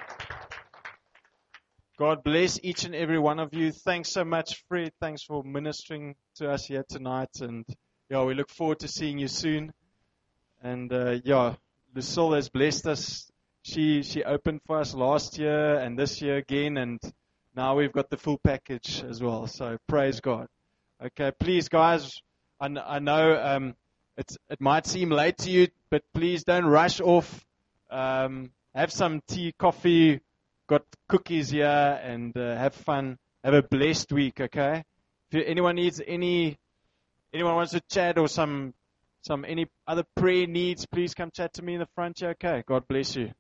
God bless each and every one of you. Thanks so much, Fred. Thanks for ministering to us here tonight. And yeah, we look forward to seeing you soon. And uh, yeah, Lucille has blessed us. She she opened for us last year and this year again. And now we've got the full package as well. So praise God. Okay, please, guys. I, I know um, it's, it might seem late to you, but please don't rush off. Um, have some tea, coffee. Got cookies here, and uh, have fun. Have a blessed week, okay? If you, anyone needs any, anyone wants to chat or some, some any other prayer needs, please come chat to me in the front here, okay? God bless you.